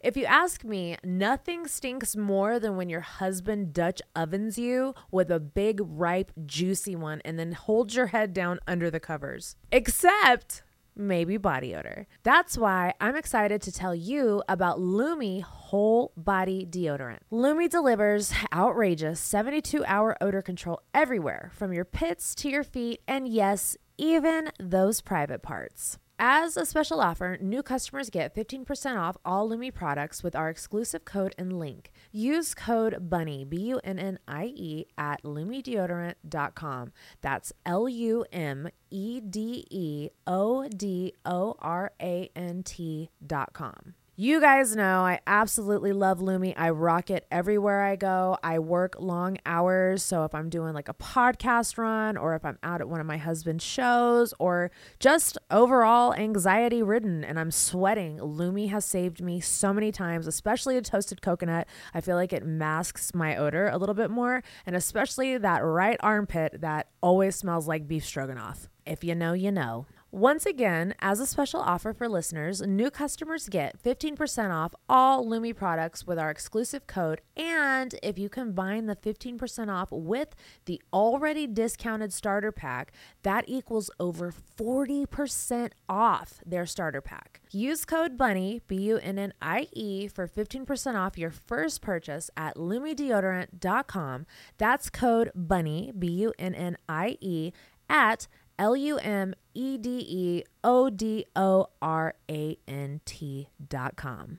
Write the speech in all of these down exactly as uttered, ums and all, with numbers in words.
If you ask me, nothing stinks more than when your husband Dutch ovens you with a big, ripe, juicy one and then holds your head down under the covers. Except maybe body odor. That's why I'm excited to tell you about Lume Whole Body Deodorant. Lume delivers outrageous seventy-two hour odor control everywhere, from your pits to your feet, and yes, even those private parts. As a special offer, new customers get fifteen percent off all Lume products with our exclusive code and link. Use code BUNNIE, B U N N I E, at lume deodorant dot com. That's L U M E D E O D O R A N T dot com. You guys know I absolutely love Lume. I rock it everywhere I go. I work long hours. So if I'm doing like a podcast run, or if I'm out at one of my husband's shows, or just overall anxiety ridden and I'm sweating, Lume has saved me so many times, especially a toasted coconut. I feel like it masks my odor a little bit more, and especially that right armpit that always smells like beef stroganoff. If you know, you know. Once again, as a special offer for listeners, new customers get fifteen percent off all Lume products with our exclusive code. And if you combine the fifteen percent off with the already discounted starter pack, that equals over forty percent off their starter pack. Use code BUNNIE, B U N N I E, for fifteen percent off your first purchase at lume deodorant dot com. That's code BUNNIE, B U N N I E, at L U M E D E O D O R A N T dot com.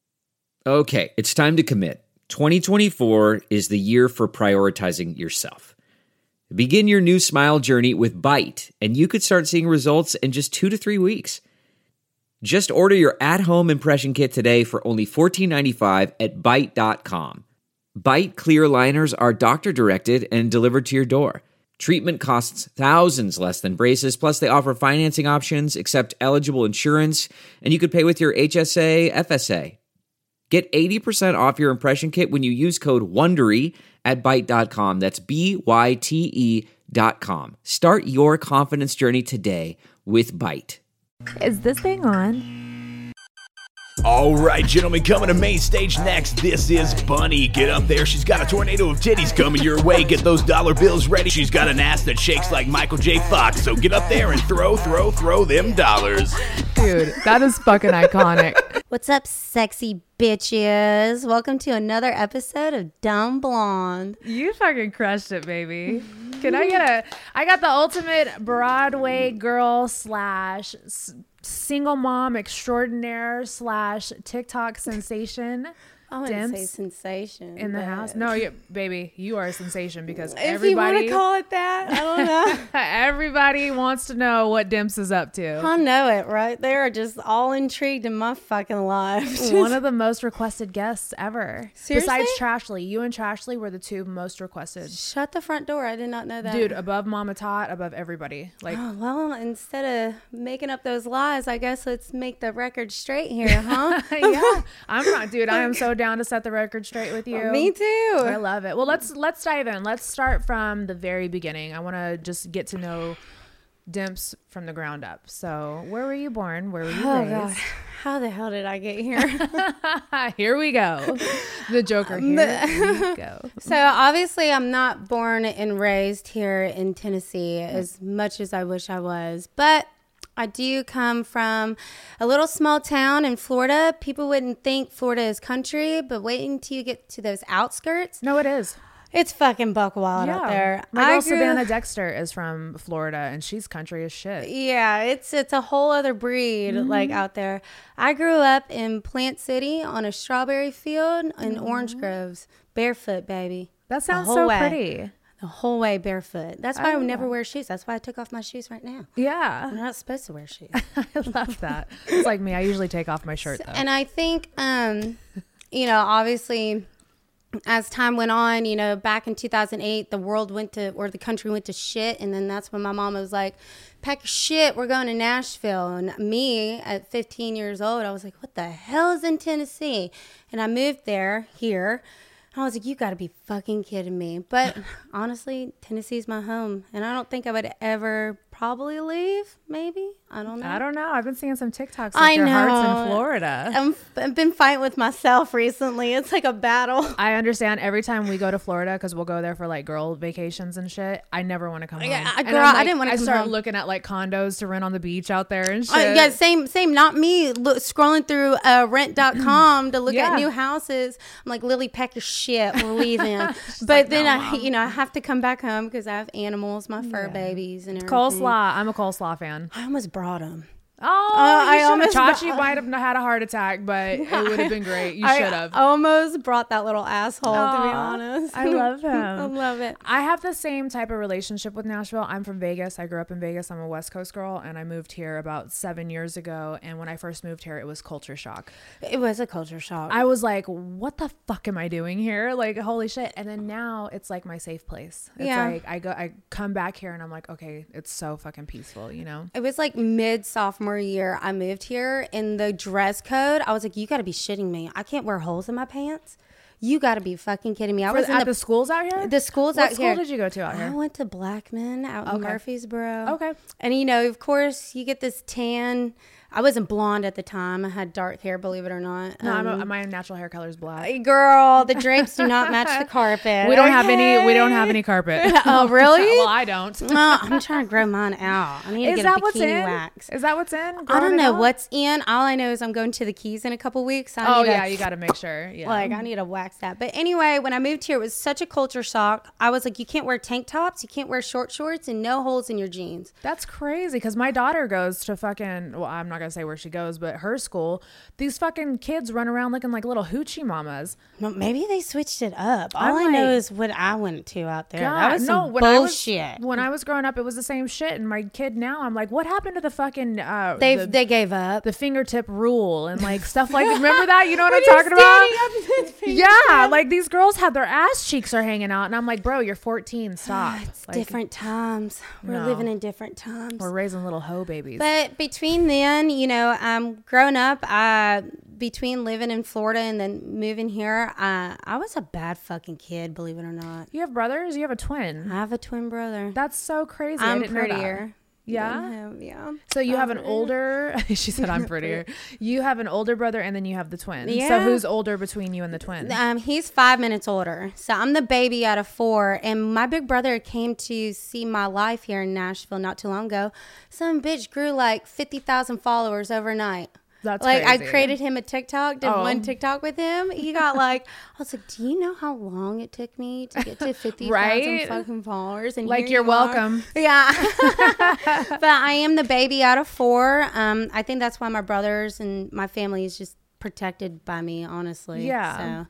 Okay, it's time to commit. twenty twenty-four is the year for prioritizing yourself. Begin your new smile journey with Byte, and you could start seeing results in just two to three weeks. Just order your at-home impression kit today for only fourteen ninety-five at byte dot com. Byte clear liners are doctor-directed and delivered to your door. Treatment costs thousands less than braces, plus they offer financing options, accept eligible insurance, and you could pay with your H S A, F S A. Get eighty percent off your impression kit when you use code WONDERY at byte dot com. That's B Y T E dot com. Start your confidence journey today with Byte. Is this thing on? All right, gentlemen, coming to main stage next, this is Bunny. Get up there. She's got a tornado of titties coming your way. Get those dollar bills ready. She's got an ass that shakes like Michael J. Fox. So get up there and throw, throw, throw them dollars. Dude, that is fucking iconic. What's up, sexy bitches? Welcome to another episode of Dumb Blonde. You fucking crushed it, baby. Can I get a... I got the ultimate Broadway girl slash... single mom extraordinaire slash TikTok sensation. I wouldn't say sensation in the but... house. No, you, baby, you are a sensation because if everybody. If you want to call it that, I don't know. Everybody wants to know what Dimps is up to. I know it, right? They are just all intrigued in my fucking life. One of the most requested guests ever. Seriously? Besides Trashley, you and Trashley were the two most requested. Shut the front door. I did not know that. Dude, above Mama Tot, above everybody. Like, oh, well, instead of making up those lies, I guess let's make the record straight here, huh? Yeah, I'm not, dude. I am so down to set the record straight with you. Well, me too. I love it. Well, let's let's dive in. Let's start from the very beginning. I want to just get to know Dimps from the ground up. So, where were you born? Where were you oh, raised? God. How the hell did I get here? Here we go. The Joker. Here we go. So obviously, I'm not born and raised here in Tennessee as much as I wish I was, but I do come from a little small town in Florida. People wouldn't think Florida is country, but wait until you get to those outskirts. No, it is. It's fucking buck wild yeah. out there. My girl I grew, Savannah Dexter is from Florida, and she's country as shit. Yeah, it's it's a whole other breed, mm-hmm. like out there. I grew up in Plant City on a strawberry field in mm-hmm. Orange Groves, barefoot, baby. That sounds so way. pretty. The whole way barefoot. That's why oh, I never yeah. wear shoes. That's why I took off my shoes right now. Yeah. I'm not supposed to wear shoes. I love that. It's like me. I usually take off my shirt, though. And I think, um, you know, obviously, as time went on, you know, back in two thousand eight, the world went to, or the country went to shit. And then that's when my mom was like, pack your shit, we're going to Nashville. And me, at fifteen years old, I was like, what the hell is in Tennessee? And I moved there, here. I was like, you got to be fucking kidding me. But honestly, Tennessee's my home. And I don't think I would ever probably leave. Maybe I don't know. I don't know. I've been seeing some TikToks. With I your know. hearts in Florida. I'm, I've been fighting with myself recently. It's like a battle. I understand every time we go to Florida because we'll go there for like girl vacations and shit. I never want to come home. Yeah, And girl, I'm, I like, didn't wanna I come start home. looking at like condos to rent on the beach out there and shit. Uh, yeah, same, same. Not me. Look, scrolling through uh, rent dot com to look Yeah. at new houses. I'm like, Lily, pack your shit. We're leaving. but like, then no, I, Mom. you know, I have to come back home because I have animals, my fur babies, and everything. Coleslaw. I'm a coleslaw fan. I almost brought them. Oh, I you almost- almost Chachi might have had a heart attack, but it would have been great. You I should have. almost brought that little asshole. To be Aw, honest, I love him. I love it. I have the same type of relationship with Nashville. I'm from Vegas. I grew up in Vegas. I'm a West Coast girl, and I moved here about seven years ago. And when I first moved here, it was culture shock. It was a culture shock. I was like, what the fuck am I doing here? Like, holy shit. And then now it's like my safe place. It's Yeah. like I go, I come back here and I'm like, okay, it's so fucking peaceful, you know? It was like mid sophomore year. I moved here, and the dress code, I was like, you got to be shitting me. I can't wear holes in my pants. You got to be fucking kidding me. I For- was in at the, the schools out here? the schools What out school here. did you go to out I here? went to Blackman out in Okay. Murfreesboro. Okay. And you know, of course, you get this tan. I wasn't blonde at the time. I had dark hair, believe it or not. No, I'm Um, a, my natural hair color is black. Hey, girl, the drapes do not match the carpet. We don't have any. We okay? don't have any carpet. Oh, really? Well, I don't. No, I'm trying to grow mine out. I need to Is get that a what's bikini in? wax. Is that what's in? I Growing don't it know out? what's in. All I know is I'm going to the Keys in a couple weeks. I Oh need to- yeah, you got to make sure. Yeah. Like, I need to wax that. But anyway, when I moved here, it was such a culture shock. I was like, you can't wear tank tops, you can't wear short shorts, and no holes in your jeans. That's crazy because my daughter goes to fucking, well, I'm not going to say where she goes, but her school, these fucking kids run around looking like little hoochie mamas. Well, maybe they switched it up. All I'm I know like- is what I went to out there. God, that was some when I was- bullshit. when I was growing up, it was the same shit. And my kid now, I'm like, what happened to the fucking, uh, they the, they gave up. the fingertip rule and like stuff like, remember that? You know what I'm When you're talking about? standing up with his Yeah. fingers. Like these girls have their ass cheeks are hanging out. And I'm like, bro, you're fourteen. Stop. It's Like, different times. We're No. living in different times. We're raising little hoe babies. But between then, you know, um, growing up, uh, between living in Florida and then moving here, uh, I was a bad fucking kid, believe it or not. You have brothers? You have a twin. I have a twin brother. That's so crazy. I I'm didn't know that. prettier. Yeah? than him, yeah. So you have an Um, older, she said, I'm prettier. You have an older brother and then you have the twin. So Yeah. who's older between you and the twin? Um, he's five minutes older. So I'm the baby out of four. And my big brother came to see my life here in Nashville not too long ago. Some bitch grew like fifty thousand followers overnight. That's like crazy. I created him a TikTok, did Oh. one TikTok with him. He got like, I was like, do you know how long it took me to get to fifty thousand Right? fucking followers? And Like, here you're you are. welcome. Yeah. But I am the baby out of four. Um, I think that's why my brothers and my family is just protected by me, honestly. Yeah. So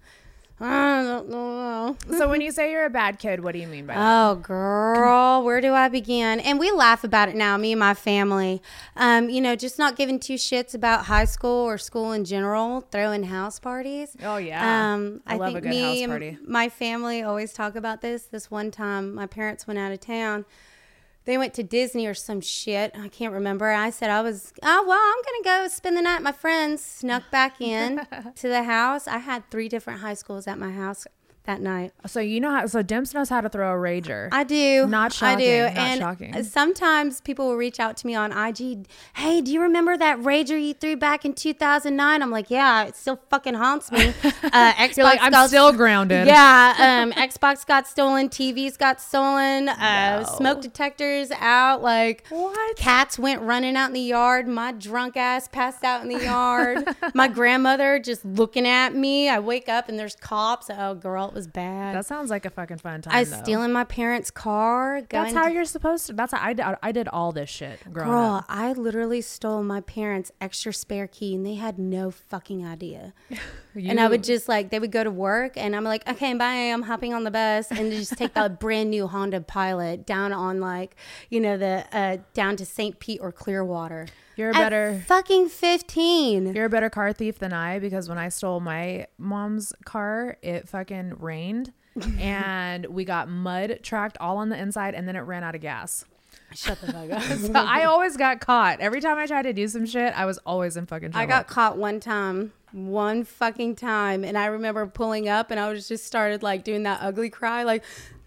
I don't know. So when you say you're a bad kid, what do you mean by that? Oh, girl, where do I begin? And we laugh about it now, me and my family. Um, you know, just not giving two shits about high school or school in general, throwing house parties. Oh, yeah. Um, I I, love think a good me house and party. my family always talk about this. This one time, my parents went out of town. They went to Disney or some shit. I can't remember. I said I was, oh, well, I'm going to go spend the night with my friends. Snuck back in to the house. I had three different high schools at my house that night. So you know how, so Dimps knows how to throw a rager. I do. Not I do. shocking, not and shocking. sometimes people will reach out to me on I G. Hey, do you remember that rager you threw back in two thousand nine? I'm like, yeah, it still fucking haunts me. Uh, Xbox You're like, I'm got, still grounded. Yeah. Um, Xbox got stolen. T Vs got stolen. Uh, No. Smoke detectors out. Like, What? cats went running out in the yard. My drunk ass passed out in the yard. My grandmother just looking at me. I wake up and there's cops. Oh, girl, it was bad. That sounds like a fucking fun time. I was though. stealing my parents' car. Going That's how you're supposed to. That's how I did. I did all this shit growing Girl, up. I literally stole my parents' extra spare key and they had no fucking idea. And I You- would just like, they would go to work and I'm like, okay, bye, I'm hopping on the bus and just take the brand new Honda Pilot down on like, you know, the, uh, down to Saint Pete or Clearwater. You're a At better. fucking fifteen. You're a better car thief than I because when I stole my mom's car, it fucking rained and we got mud tracked all on the inside and then it ran out of gas. Shut the fuck up. So I always got caught. Every time I tried to do some shit, I was always in fucking trouble. I got caught one time, one fucking time. And I remember pulling up and I was just started like doing that ugly cry, like,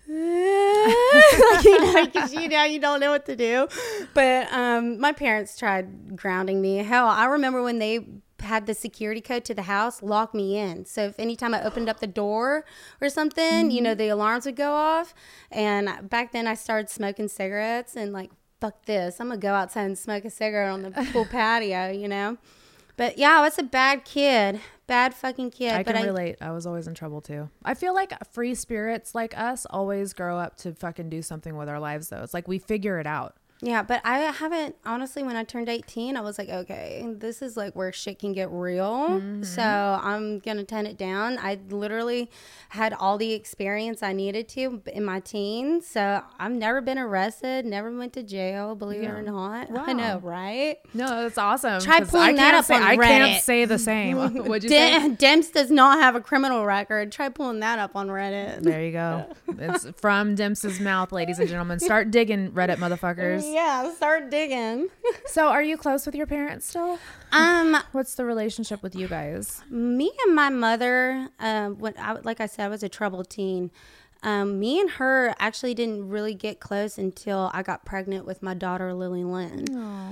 you know, because you know you don't know what to do. But um, my parents tried grounding me. Hell, I remember when they had the security code to the house, lock me in. So if anytime I opened up the door or something, mm-hmm. you know, the alarms would go off. And back then I started smoking cigarettes and like, fuck this. I'm going to go outside and smoke a cigarette on the pool patio, you know. But yeah, I was a bad kid. Bad fucking kid. I but can I, relate. I was always in trouble too. I feel like free spirits like us always grow up to fucking do something with our lives though. It's like we figure it out. Yeah, but I haven't, honestly, when I turned eighteen, I was like, okay, this is like where shit can get real. Mm-hmm. So I'm going to tone it down. I literally had all the experience I needed to in my teens. So I've never been arrested, never went to jail, believe yeah. it or not. Wow. I know, right? No, that's awesome. Try pulling that up say, on I Reddit. can't say the same. What'd you Dem- say? Demps does not have a criminal record. Try pulling that up on Reddit. There you go. It's from Demps's mouth, ladies and gentlemen. Start digging, Reddit motherfuckers. Yeah, start digging. So are you close with your parents still? Um, What's the relationship with you guys? Me and my mother, uh, when I, like I said, I was a troubled teen. Um, me and her actually didn't really get close until I got pregnant with my daughter, Lily Lynn.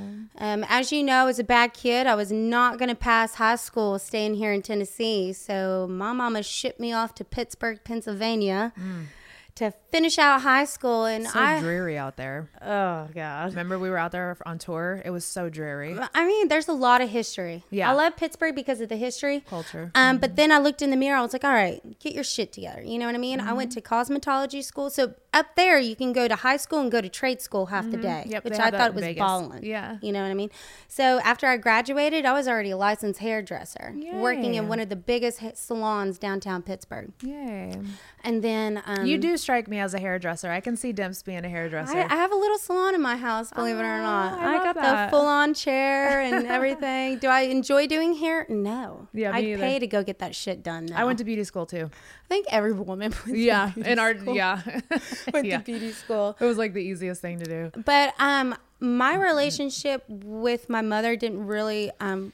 Um, as you know, as a bad kid, I was not going to pass high school staying here in Tennessee. So my mama shipped me off to Pittsburgh, Pennsylvania. Mm. to finish out high school. And so I, dreary out there. Oh, God. Remember we were out there on tour? It was so dreary. I mean, there's a lot of history. Yeah. I love Pittsburgh because of the history. Culture. Um, mm-hmm. But then I looked in the mirror. I was like, all right, get your shit together. You know what I mean? Mm-hmm. I went to cosmetology school. So up there, you can go to high school and go to trade school half mm-hmm. the day, yep, which I thought was balling. Yeah. You know what I mean? So after I graduated, I was already a licensed hairdresser, Yay. working in one of the biggest salons downtown Pittsburgh. Yay. And then... Um, you do strike me as a hairdresser. I can see Demps being a hairdresser. I, I have a little salon in my house, believe oh, it or not. I, I got that. the full-on chair and everything. Do I enjoy doing hair? No. Yeah, I'd either. pay to go get that shit done now. I went to beauty school too. I think every woman went yeah, to beauty in our school. yeah went yeah. to beauty school. It was like the easiest thing to do. But um, my relationship with my mother didn't really um.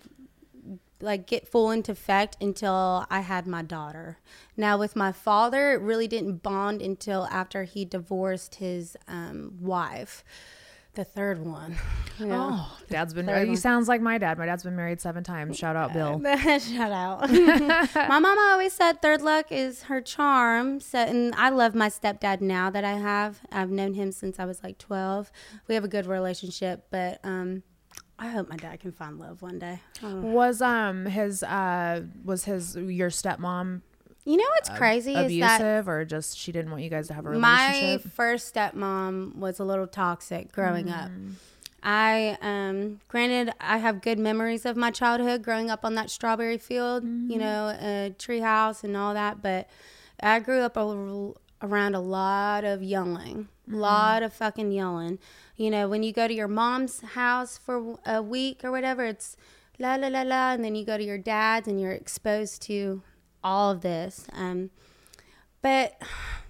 like get full into effect until I had my daughter. Now with my father, it really didn't bond until after he divorced his um, wife, the third one. Yeah. Oh, dad's been. Third He one. sounds like my dad. My dad's been married seven times. Shout out, Bill. Shout out. My mama always said third luck is her charm. So, and I love my stepdad now that I have. I've known him since I was like twelve. We have a good relationship, but um. I hope my dad can find love one day. Oh. Was um his uh was his your stepmom You know what's crazy uh, is that abusive or just she didn't want you guys to have a relationship? my first stepmom was a little toxic growing mm. up. I um granted I have good memories of my childhood growing up on that strawberry field, mm. you know, a tree house and all that, but I grew up a, around a lot of yelling. A lot of fucking yelling. You know, when you go to your mom's house for a week or whatever, it's la la la la, and then you go to your dad's and you're exposed to all of this. Um, but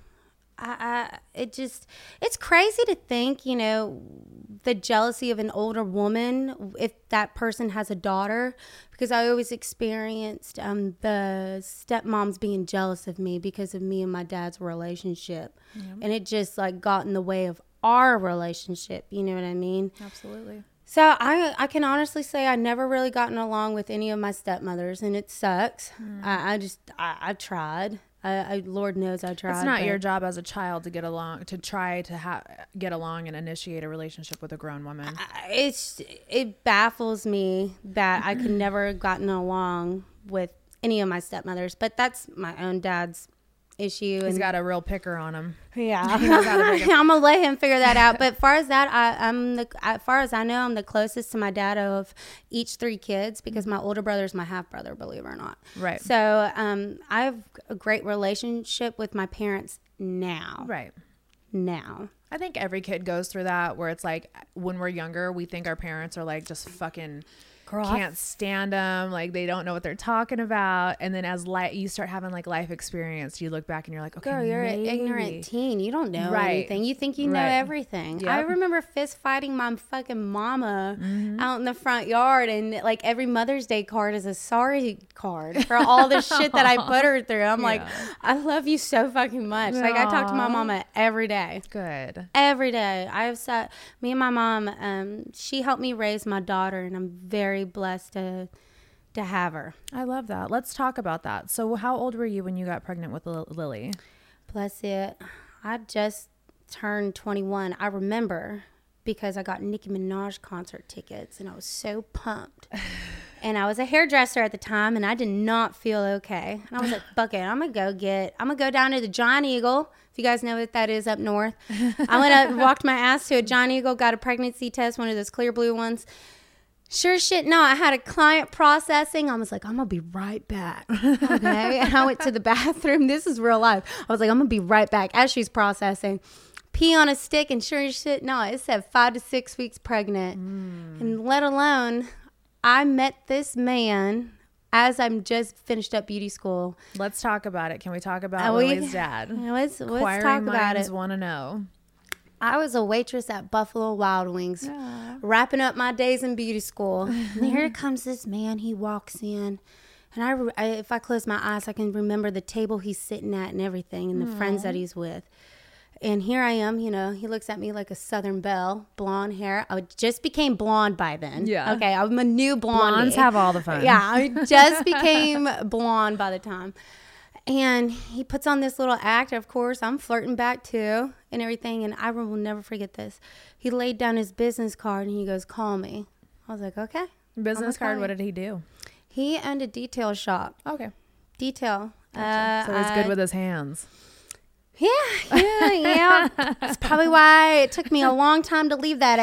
I, I, it just, it's crazy to think, you know, the jealousy of an older woman if that person has a daughter, because I always experienced um, the stepmoms being jealous of me because of me and my dad's relationship. Yeah. And it just like got in the way of our relationship. You know what I mean? Absolutely. So I I can honestly say I never really gotten along with any of my stepmothers, and it sucks. Mm. I, I just, I, I tried. I, I, Lord knows I tried. It's not your job as a child to get along, to try to ha- get along and initiate a relationship with a grown woman. I, it's it baffles me that I could never have gotten along with any of my stepmothers, but that's my own dad's issue. He's and got a real picker on him. Yeah, I'm gonna let him figure that out. But far as that, I, I'm the as far as I know, I'm the closest to my dad of each three kids because my older brother is my half brother, believe it or not. Right. So um, I have a great relationship with my parents now. Right. Now. I think every kid goes through that where it's like when we're younger, we think our parents are like just fucking Girl, I- can't stand them. Like they don't know what they're talking about. And then as li- you start having like life experience, you look back and you're like, okay, Girl, you're maybe. an ignorant teen. You don't know Right. anything. You think you know Right. everything. I Yep. remember fist fighting my fucking mama Mm-hmm. out in the front yard, and like every Mother's Day card is a sorry card for all the shit that I put her through. I'm like, I love you so fucking much. Like I talk to my Aw. mama every day. Good. Every day. I've sat, me and my mom, um, she helped me raise my daughter, and I'm very blessed to to have her. I love that. Let's talk about that. So how old were you when you got pregnant with Lil- Lily? Bless it. I just turned twenty-one. I remember because I got Nicki Minaj concert tickets, and I was so pumped. And I was a hairdresser at the time, and I did not feel okay. And I was like, fuck it, I'm going to go get, I'm going to go down to the John Eagle. If you guys know what that is up north. I went up, walked my ass to a John Eagle, got a pregnancy test, one of those clear blue ones. Sure shit, no, I had a client processing. I was like, I'm going to be right back. Okay. And I went to the bathroom. This is real life. I was like, I'm going to be right back as she's processing. Pee on a stick, and sure as shit, no, it said five to six weeks pregnant. Mm. And let alone, I met this man as I'm just finished up beauty school. Let's talk about it. Can we talk about Uh, we- Lily's dad? Let's, let's Inquiring talk about minds it. want to know. I was a waitress at Buffalo Wild Wings, Yeah. wrapping up my days in beauty school. And here comes this man. He walks in. And I, re- I, if I close my eyes, I can remember the table he's sitting at and everything and the friends that he's with. And here I am, you know, he looks at me like a Southern belle, blonde hair. I just became blonde by then. Yeah. Okay, I'm a new blonde. Blondes have all the fun. Yeah, I just became blonde by the time. And he puts on this little act. Of course, I'm flirting back too and everything. And I will never forget this. He laid down his business card and he goes, call me. I was like, okay. Business I'm card, okay. what did he do? He owned a detail shop. Okay. Detail. Gotcha. Uh, So he's good I- with his hands. Yeah, yeah, yeah. That's probably why it took me a long time to leave that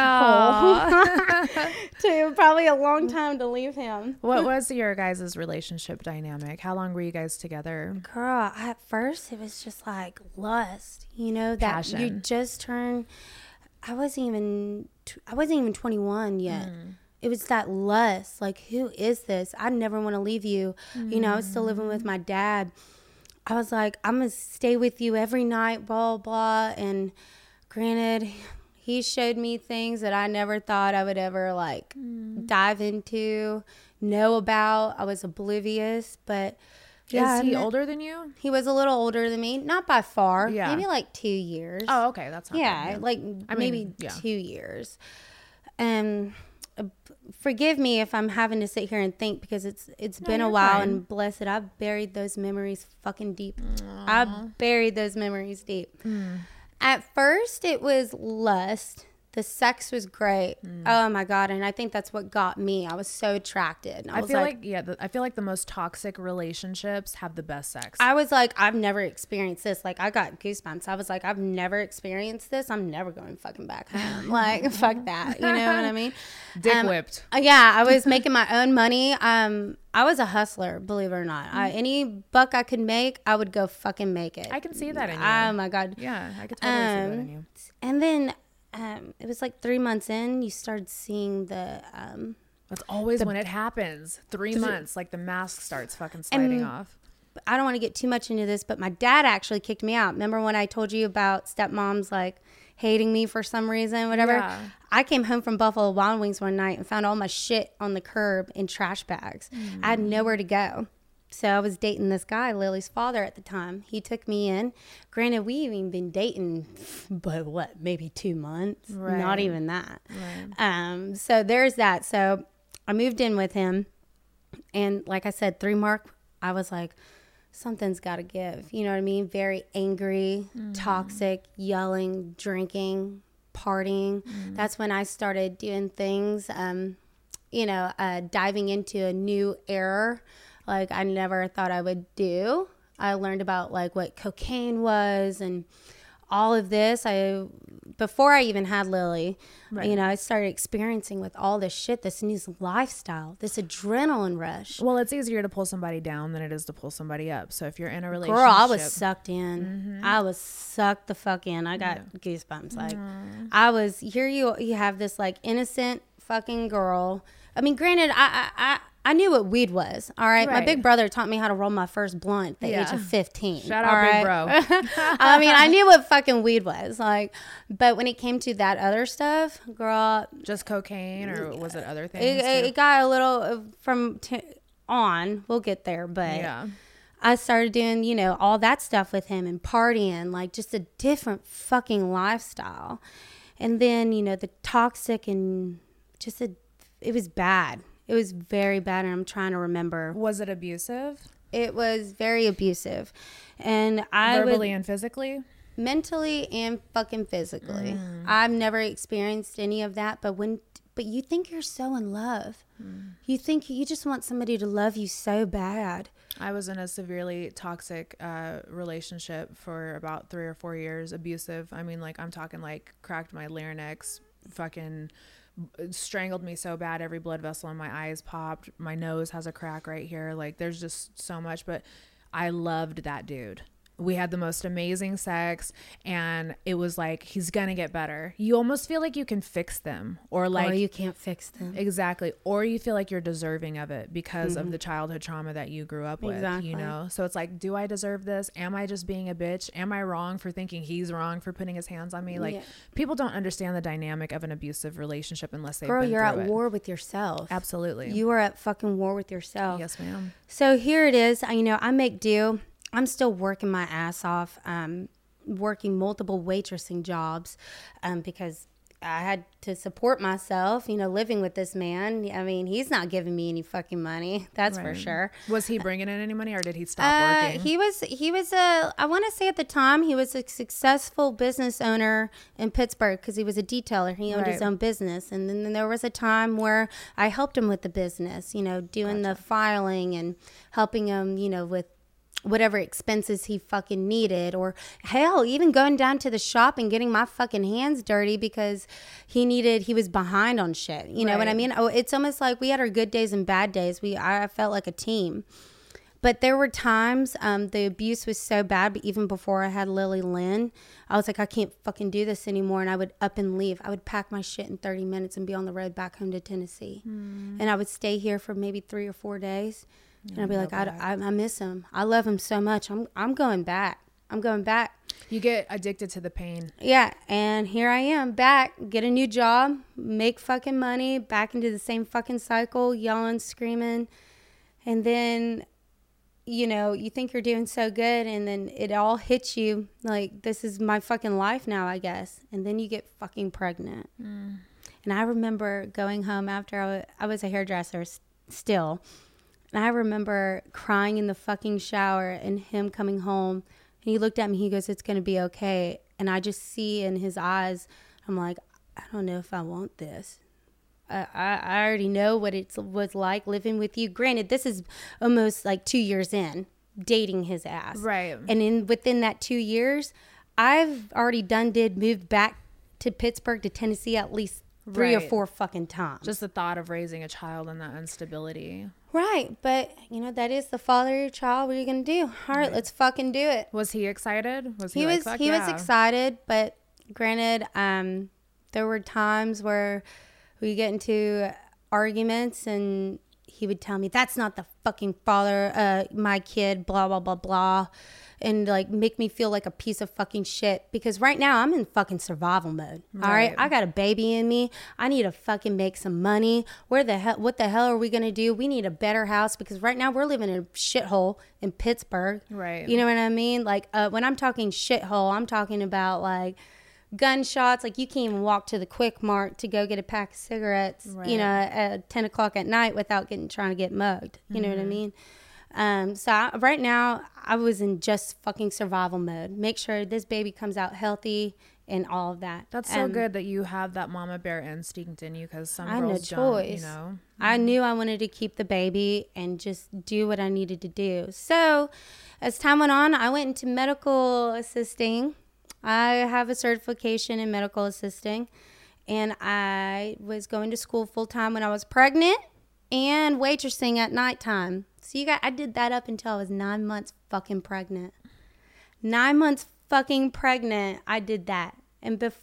asshole. Took probably a long time to leave him. What was your guys' relationship dynamic? How long were you guys together? Girl, at first it was just like lust, you know, that Passion. you just turned. I wasn't even. tw- I wasn't even twenty-one yet. It was that lust. Like, who is this? I never want to leave you. You know, I was still living with my dad. I was like, I'm going to stay with you every night, blah, blah. And granted, he showed me things that I never thought I would ever, like, dive into, know about. I was oblivious, but yeah. Is he and older than you? He was a little older than me. Not by far. Yeah. Maybe, like, two years. Oh, okay. That's not yeah, bad. like, I maybe mean, yeah. two years. And uh, forgive me if I'm having to sit here and think because it's it's No, been a you're while fine. and blessed, I've buried those memories fucking deep. I buried those memories deep. Hmm. At first, it was lust. The sex was great. Hmm. Oh my God. And I think that's what got me. I was so attracted. And I, I was feel like, like, yeah, the, I feel like the most toxic relationships have the best sex. I was like, I've never experienced this. Like, I got goosebumps. I was like, I've never experienced this. I'm never going fucking back home. Like, fuck that. You know what I mean? Dick Um, whipped. uh, Yeah, I was making my own money. Um, I was a hustler, believe it or not. I, any buck I could make, I would go fucking make it. I can see that in you. Oh my God. Yeah, I could totally see that in Um, you. And then um, it was like three months in, you started seeing the um, That's always when it happens. Three months, like the mask starts fucking sliding off. I don't want to get too much into this, but my dad actually kicked me out. Remember when I told you about stepmoms like hating me for some reason, whatever? Yeah. I came home from Buffalo Wild Wings one night and found all my shit on the curb in trash bags. I had nowhere to go. So I was dating this guy, Lily's father at the time. He took me in. Granted, we even been dating, but what, maybe two months? Right. Not even that. Right. Um, so there's that. So I moved in with him. And like I said, three mark, I was like, something's got to give. You know what I mean? Very angry, toxic, yelling, drinking, partying. That's when I started doing things, um, you know, uh, diving into a new era like I never thought I would do. I learned about like what cocaine was and all of this. I before I even had Lily, Right. you know, I started experiencing with all this shit, this new lifestyle, this adrenaline rush. Well, it's easier to pull somebody down than it is to pull somebody up. So if you're in a relationship, Girl, I was sucked in. I was sucked the fuck in. I got goosebumps. Like I was here. You you have this like innocent fucking girl, I mean, granted, I, I, I I knew what weed was. All right? Right. My big brother taught me how to roll my first blunt at the Yeah. age of fifteen. Shout all out, big right? bro. I mean, I knew what fucking weed was. Like, but when it came to that other stuff, girl, Just cocaine, or was it other things? it, too? it got a little uh, from t- on. We'll get there, but yeah. I started doing, you know, all that stuff with him and partying, like just a different fucking lifestyle. And then, you know, the toxic and just a, it was bad. It was very bad, and I'm trying to remember. Was it abusive? It was very abusive. And I Verbally would, and physically? mentally and fucking physically. Mm. I've never experienced any of that, but when but you think you're so in love. Mm. You think you just want somebody to love you so bad. I was in a severely toxic uh, relationship for about three or four years, abusive. I mean, like, I'm talking like cracked my larynx, fucking strangled me so bad every blood vessel in my eyes popped. My nose has a crack right here. Like, there's just so much, but I loved that dude. We had the most amazing sex, and it was like, he's gonna get better. You almost feel like you can fix them, or like Or you can't fix them. exactly, or you feel like you're deserving of it because mm-hmm. of the childhood trauma that you grew up with. Exactly. You know, so it's like, do I deserve this? Am I just being a bitch? Am I wrong for thinking he's wrong for putting his hands on me? Like, Yeah. people don't understand the dynamic of an abusive relationship unless they've Girl, been you're through at it. war with yourself. Absolutely. You are at fucking war with yourself. Yes, ma'am. So here it is. I- You know, I make do. I'm still working my ass off, um, working multiple waitressing jobs um, because I had to support myself, you know, living with this man. I mean, he's not giving me any fucking money. That's for Right. sure. Was he bringing in any money, or did he stop Uh, working? he was, he was a, I want to say at the time, he was a successful business owner in Pittsburgh because he was a detailer. He owned his Right. own business. And then, then there was a time where I helped him with the business, you know, doing the filing and helping him, you know, with whatever expenses he fucking needed, or hell, even going down to the shop and getting my fucking hands dirty because he needed, he was behind on shit. You know what I Right. mean? Oh, it's almost like we had our good days and bad days. We, I felt like a team. But there were times um, the abuse was so bad, but even before I had Lily Lynn, I was like, I can't fucking do this anymore. And I would up and leave. I would pack my shit in thirty minutes and be on the road back home to Tennessee. Mm. And I would stay here for maybe three or four days. And I'd be like, I, I, I miss him. I love him so much. I'm I'm going back. I'm going back. You get addicted to the pain. Yeah. And here I am back, get a new job, make fucking money, back into the same fucking cycle, yelling, screaming. And then, you know, you think you're doing so good, and then it all hits you like, this is my fucking life now, I guess. And then you get fucking pregnant. Mm. And I remember going home after I was, I was a hairdresser s- still. And I remember crying in the fucking shower and him coming home. And he looked at me, he goes, it's going to be okay. And I just see in his eyes, I'm like, I don't know if I want this. I, I, I already know what it was like living with you. Granted, this is almost like two years in dating his ass. Right. And in within that two years, I've already done did moved back to Pittsburgh to Tennessee at least three or Right. four fucking times. Just the thought of raising a child and that instability. Right, but you know that is the father of your child. What are you gonna do? All right, let's fucking do it. Was he excited? Was he, He like, was fuck he was yeah? excited, but granted, um, there were times where we get into arguments, and he would tell me that's not the fucking father, uh, my kid, blah blah blah blah, and like make me feel like a piece of fucking shit because right now I'm in fucking survival mode. All right, Right. I got a baby in me. I need to fucking make some money. Where the hell? What the hell are we gonna do? We need a better house because right now we're living in a shithole in Pittsburgh. Right. You know what I mean? Like uh, when I'm talking shithole, I'm talking about like gunshots. Like you can't even walk to the Quick Mart to go get a pack of cigarettes. Right. You know, at ten o'clock at night without getting trying to get mugged. You know what I mean? Um, so I, right now I was in just fucking survival mode. Make sure this baby comes out healthy and all of that. That's so Um, good that you have that mama bear instinct in you because some I had no girls don't, you choice. know? I knew I wanted to keep the baby and just do what I needed to do. So as time went on, I went into medical assisting. I have a certification in medical assisting, and I was going to school full time when I was pregnant and waitressing at nighttime. So you got, I did that up until I was nine months fucking pregnant. Nine months fucking pregnant, I did that. And bef-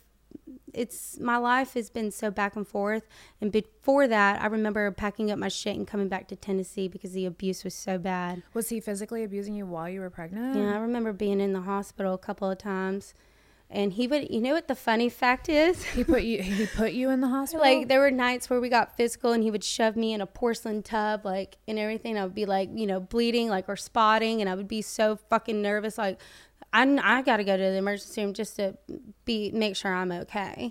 it's my life has been so back and forth. And before that, I remember packing up my shit and coming back to Tennessee because the abuse was so bad. Was he physically abusing you while you were pregnant? Yeah, I remember being in the hospital a couple of times. And he would, you know what the funny fact is? He put you he put you in the hospital? Like, there were nights where we got physical and he would shove me in a porcelain tub, like, and everything. I would be like, you know, bleeding, like, or spotting. And I would be so fucking nervous, like, I, I got to go to the emergency room just to be make sure I'm okay.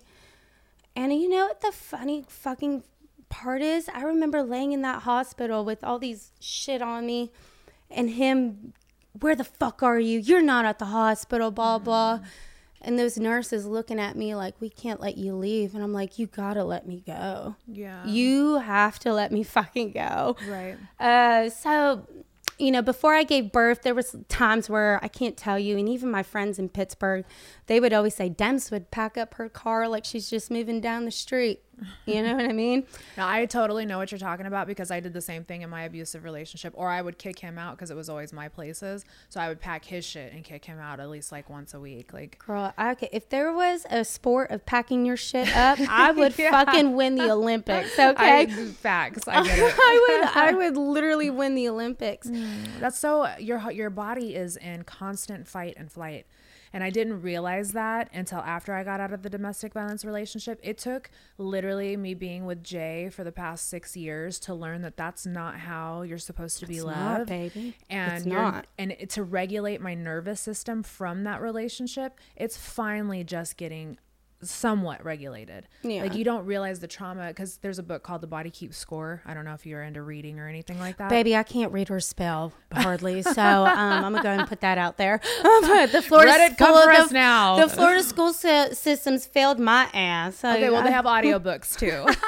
And you know what the funny fucking part is? I remember laying in that hospital with all these shit on me and him, where the fuck are you? You're not at the hospital, blah, blah. And those nurses looking at me like, we can't let you leave. And I'm like, you got to let me go. Yeah. You have to let me fucking go. Right. Uh, so... You know, before I gave birth, there was times where I can't tell you, and even my friends in Pittsburgh, they would always say, Dems would pack up her car like she's just moving down the street. You know what I mean? No, I totally know what you're talking about because I did the same thing in my abusive relationship. Or I would kick him out because it was always my places. So I would pack his shit and kick him out at least like once a week. Like, girl, okay, if there was a sport of packing your shit up, I would yeah. fucking win the Olympics. Okay, I, facts. I get it. I would, I would literally win the Olympics. Mm, that's so your your body is in constant fight and flight. And I didn't realize that until after I got out of the domestic violence relationship. It took literally me being with Jay for the past six years to learn that that's not how you're supposed to be it's loved, not, baby. And it's you're, not. And it, to regulate my nervous system from that relationship, it's finally just getting somewhat regulated. Yeah. Like, you don't realize the trauma because there's a book called The Body Keeps Score. I don't know if you're into reading or anything like that. Baby, I can't read or spell hardly, so um, I'm gonna go ahead and put that out there. the Florida Reddit, come for us now. The Florida school sy- systems failed my ass. So okay, well, I, they have audiobooks too. Because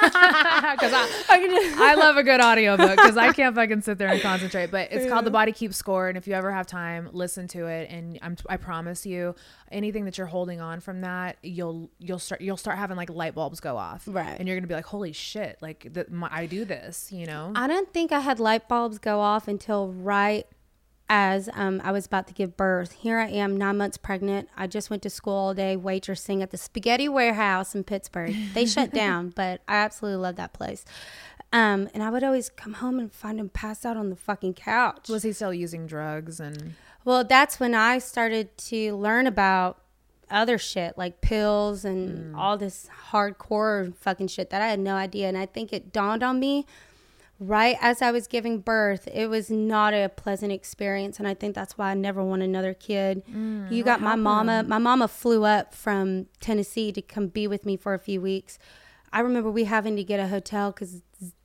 I, I love a good audiobook because I can't fucking sit there and concentrate. But it's called The Body Keeps Score, and if you ever have time, listen to it. And I'm, I promise you, anything that you're holding on from that, you'll you'll start you'll start having like light bulbs go off, right? And you're gonna be like, holy shit, like th- my, I do this, you know. I don't think I had light bulbs go off until right as um, I was about to give birth. Here I am, nine months pregnant. I just went to school all day waitressing at the Spaghetti Warehouse in Pittsburgh. They shut down, but I absolutely love that place. Um, and I would always come home and find him passed out on the fucking couch. Was he still using drugs? And well, that's when I started to learn about other shit like pills and mm. all this hardcore fucking shit that I had no idea. And I think it dawned on me right as I was giving birth. It was not a pleasant experience, and I think that's why I never want another kid. Mm, you got my happened? mama. My mama flew up from Tennessee to come be with me for a few weeks. I remember we having to get a hotel because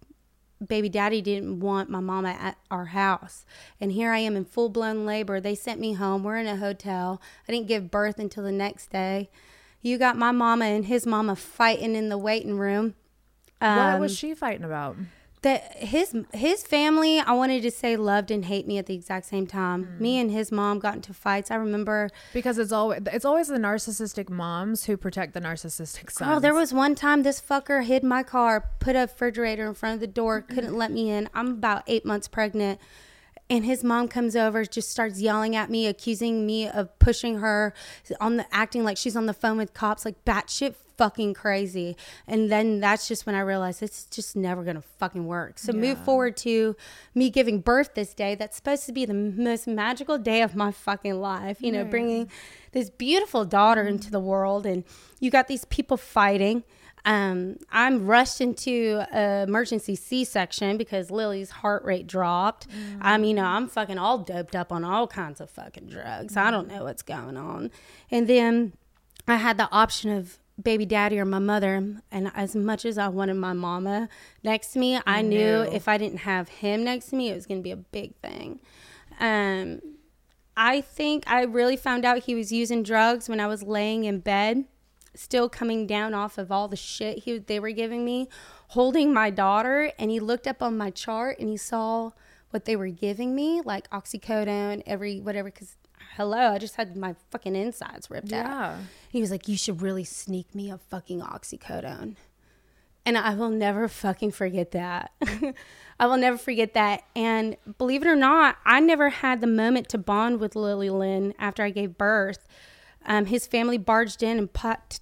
baby daddy didn't want my mama at our house. And here I am in full-blown labor. They sent me home. We're in a hotel. I didn't give birth until the next day. You got my mama and his mama fighting in the waiting room. Um, what was she fighting about? That his his family, I wanted to say, loved and hate me at the exact same time. Mm. Me and his mom got into fights. I remember because it's always it's always the narcissistic moms who protect the narcissistic sons. Oh, there was one time this fucker hid my car, put a refrigerator in front of the door, couldn't let me in. I'm about eight months pregnant. And his mom comes over, just starts yelling at me, accusing me of pushing her, on the acting like she's on the phone with cops, like batshit fucking crazy. And then that's just when I realized it's just never gonna fucking work. So yeah. Move forward to me giving birth this day. That's supposed to be the most magical day of my fucking life. You know, yeah. bringing this beautiful daughter mm-hmm. into the world, and you got these people fighting. Um, I'm rushed into an emergency C-section because Lily's heart rate dropped. Mm. I'm, you know, I'm fucking all doped up on all kinds of fucking drugs. Mm. I don't know what's going on. And then I had the option of baby daddy or my mother. And as much as I wanted my mama next to me, I, I knew if I didn't have him next to me, it was going to be a big thing. Um, I think I really found out he was using drugs when I was laying in bed, still coming down off of all the shit he they were giving me, holding my daughter, and he looked up on my chart and he saw what they were giving me, like oxycodone, every whatever, because hello, I just had my fucking insides ripped yeah. out. He was like, you should really sneak me a fucking oxycodone. And I will never fucking forget that. I will never forget that. And believe it or not, I never had the moment to bond with Lily Lynn after I gave birth. Um, his family barged in and put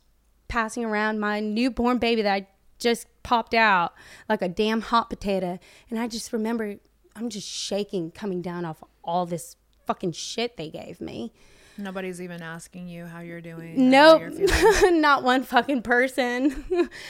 passing around my newborn baby that I just popped out like a damn hot potato. And I just remember I'm just shaking coming down off all this fucking shit they gave me. Nobody's even asking you how you're doing. Nope. Not one fucking person.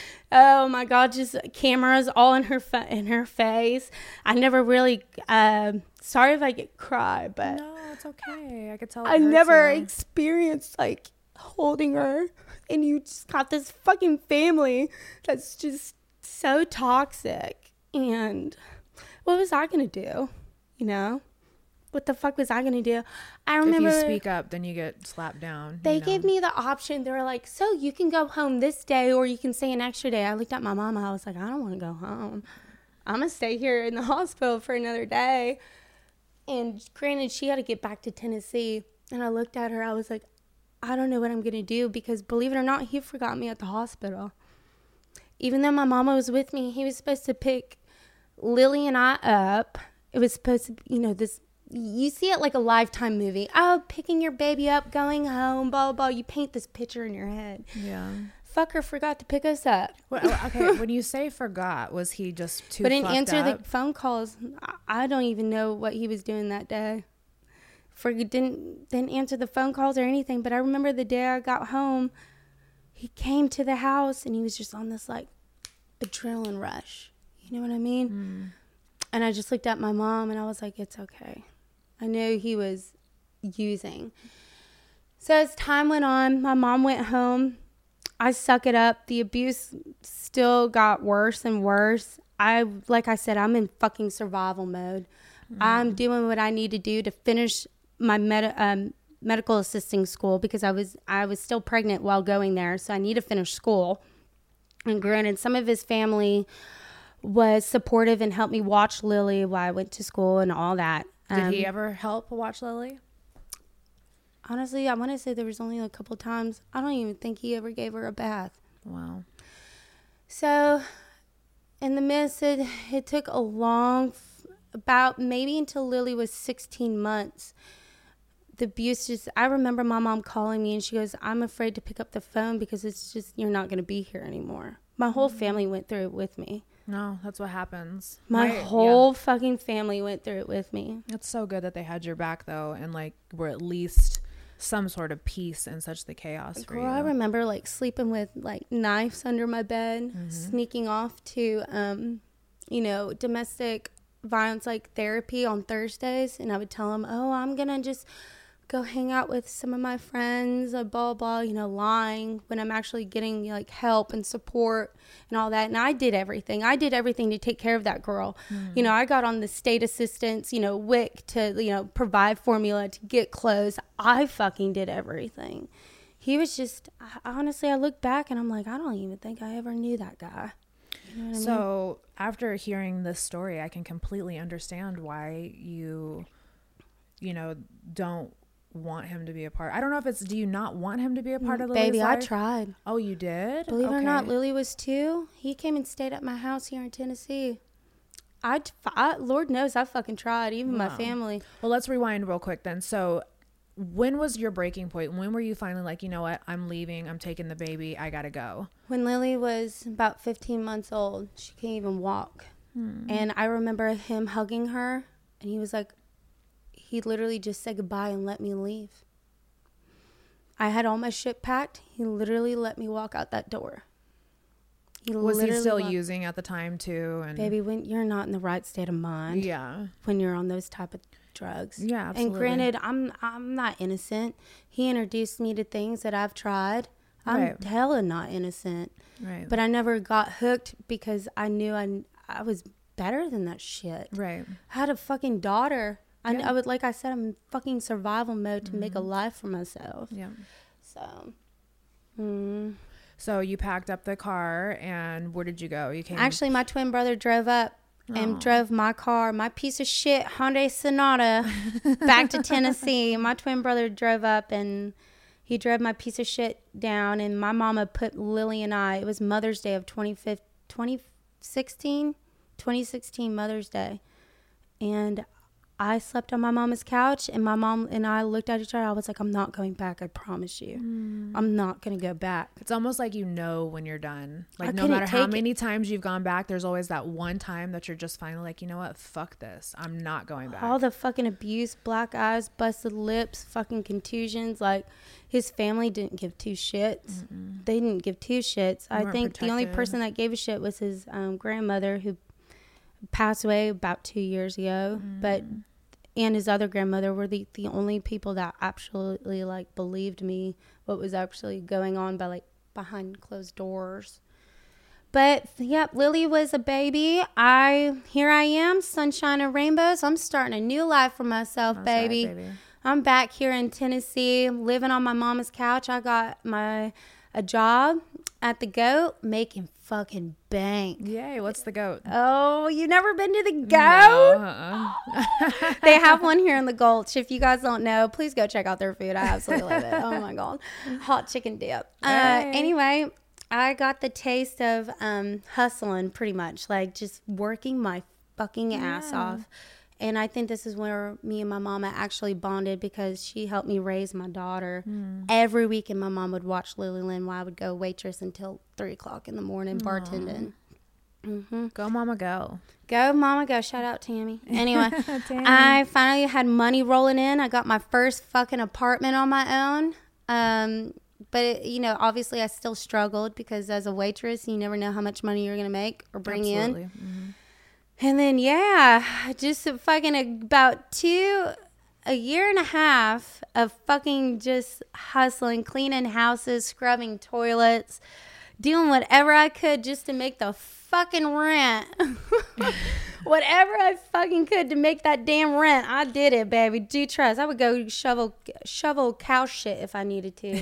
Oh my God. Just cameras all in her fa- in her face. I never really, um, sorry if I get cry, but no, it's okay. I could tell. It I hurts never you. experienced like holding her, and you just got this fucking family that's just so toxic. And what was I going to do? You know? What the fuck was I going to do? I remember... If you speak up, then you get slapped down. They you know? gave me the option. They were like, so you can go home this day or you can stay an extra day. I looked at my mama. I was like, I don't want to go home. I'm going to stay here in the hospital for another day. And granted, she had to get back to Tennessee. And I looked at her. I was like, I don't know what I'm going to do because believe it or not, he forgot me at the hospital. Even though my mama was with me, he was supposed to pick Lily and I up. It was supposed to be, you know, this... You see it like a Lifetime movie. Oh, picking your baby up, going home, blah, blah, blah. You paint this picture in your head. Yeah. Fucker forgot to pick us up. Well, okay, when you say forgot, was he just too But didn't fucked answer up? the phone calls. I- I don't even know what he was doing that day. For didn't didn't answer the phone calls or anything. But I remember the day I got home, he came to the house and he was just on this like adrenaline rush. You know what I mean? Mm. And I just looked at my mom and I was like, it's okay. I knew he was using. So as time went on, my mom went home. I suck it up. The abuse still got worse and worse. I, like I said, I'm in fucking survival mode. Mm. I'm doing what I need to do to finish my med- um, medical assisting school because I was I was still pregnant while going there. So I need to finish school. And granted, some of his family was supportive and helped me watch Lily while I went to school and all that. Did Um, he ever help watch Lily? Honestly, I want to say there was only a couple times. I don't even think he ever gave her a bath. Wow. So, in the midst, it, it took a long, about maybe until Lily was sixteen months. The abuse just, I remember my mom calling me and she goes, I'm afraid to pick up the phone because it's just, you're not going to be here anymore. My whole family went through it with me. No, that's what happens. My, My whole yeah. fucking family went through it with me. It's so good that they had your back, though, and, like, were at least some sort of peace in such the chaos for Girl, you. I remember, like, sleeping with, like, knives under my bed, mm-hmm. sneaking off to, um, you know, domestic violence, like, therapy on Thursdays, and I would tell them, oh, I'm going to just go hang out with some of my friends, uh, blah, blah, you know, lying when I'm actually getting, like, help and support and all that. And I did everything. I did everything to take care of that girl. Mm. You know, I got on the state assistance, you know, W I C to, you know, provide formula, to get clothes. I fucking did everything. He was just, I, honestly, I look back and I'm like, I don't even think I ever knew that guy. You know what I so mean? After hearing this story, I can completely understand why you, you know, don't want him to be a part. I don't know if it's, do you not want him to be a part of Lily's Baby, life? I tried. Oh, you did? Believe okay. it or not, Lily was two. He came and stayed at my house here in Tennessee. I, I Lord knows I fucking tried, even wow. my family. Well, let's rewind real quick then. So when was your breaking point? When were you finally like, you know what, I'm leaving, I'm taking the baby, I gotta go? When Lily was about fifteen months old. She can't even walk. Hmm. And I remember him hugging her, and he was like, he literally just said goodbye and let me leave. I had all my shit packed. He literally let me walk out that door. He was he still walked. Using at the time too? And baby, when you're not in the right state of mind, yeah, when you're on those type of drugs, yeah, absolutely. And granted, I'm I'm not innocent. He introduced me to things that I've tried. I'm right. hella not innocent. Right. But I never got hooked because I knew I I was better than that shit. Right. I had a fucking daughter. I, yeah. I would, like I said, I'm in fucking survival mode to mm-hmm. make a life for myself. Yeah. So. Mm. So you packed up the car and where did you go? You came. Actually, my twin brother drove up Aww. and drove my car, my piece of shit Hyundai Sonata, back to Tennessee. My twin brother drove up and he drove my piece of shit down. And my mama put Lily and I. It was Mother's Day of twenty sixteen, twenty sixteen Mother's Day, and I slept on my mama's couch, and my mom and I looked at each other. I was like, I'm not going back. I promise you. Mm. I'm not going to go back. It's almost like you know when you're done. Like, I no matter how it. many times you've gone back, there's always that one time that you're just finally like, you know what? Fuck this. I'm not going back. All the fucking abuse, black eyes, busted lips, fucking contusions. Like, his family didn't give two shits. Mm-mm. They didn't give two shits. I think protected. The only person that gave a shit was his um, grandmother, who passed away about two years ago. Mm. But and his other grandmother were the, the only people that absolutely like believed me what was actually going on by like behind closed doors. But yep, Lily was a baby. I here I am, sunshine and rainbows. I'm starting a new life for myself, That's baby. Right, baby. I'm back here in Tennessee, living on my mama's couch. I got my a job at the Goat, making fucking bank. Yay, what's the Goat? Oh, you never been to the Goat? No, uh-uh. They have one here in the Gulch. If you guys don't know, please go check out their food. I absolutely love it. Oh my God. Hot chicken dip. Uh, hey. Anyway, I got the taste of um, hustling pretty much, like just working my fucking ass yeah. off. And I think this is where me and my mama actually bonded, because she helped me raise my daughter. Mm. Every weekend, my mom would watch Lily Lynn while I would go waitress until three o'clock in the morning, bartending. Mm-hmm. Go, mama, go. Go, mama, go. Shout out, Tammy. Anyway, I finally had money rolling in. I got my first fucking apartment on my own. Um, but, it, you know, obviously I still struggled, because as a waitress, you never know how much money you're going to make or bring Absolutely. in. Mm-hmm. And then, yeah, just fucking about two, a year and a half of fucking just hustling, cleaning houses, scrubbing toilets, doing whatever I could just to make the fucking rent. Whatever I fucking could to make that damn rent. I did it, baby. Do trust. I would go shovel shovel cow shit if I needed to.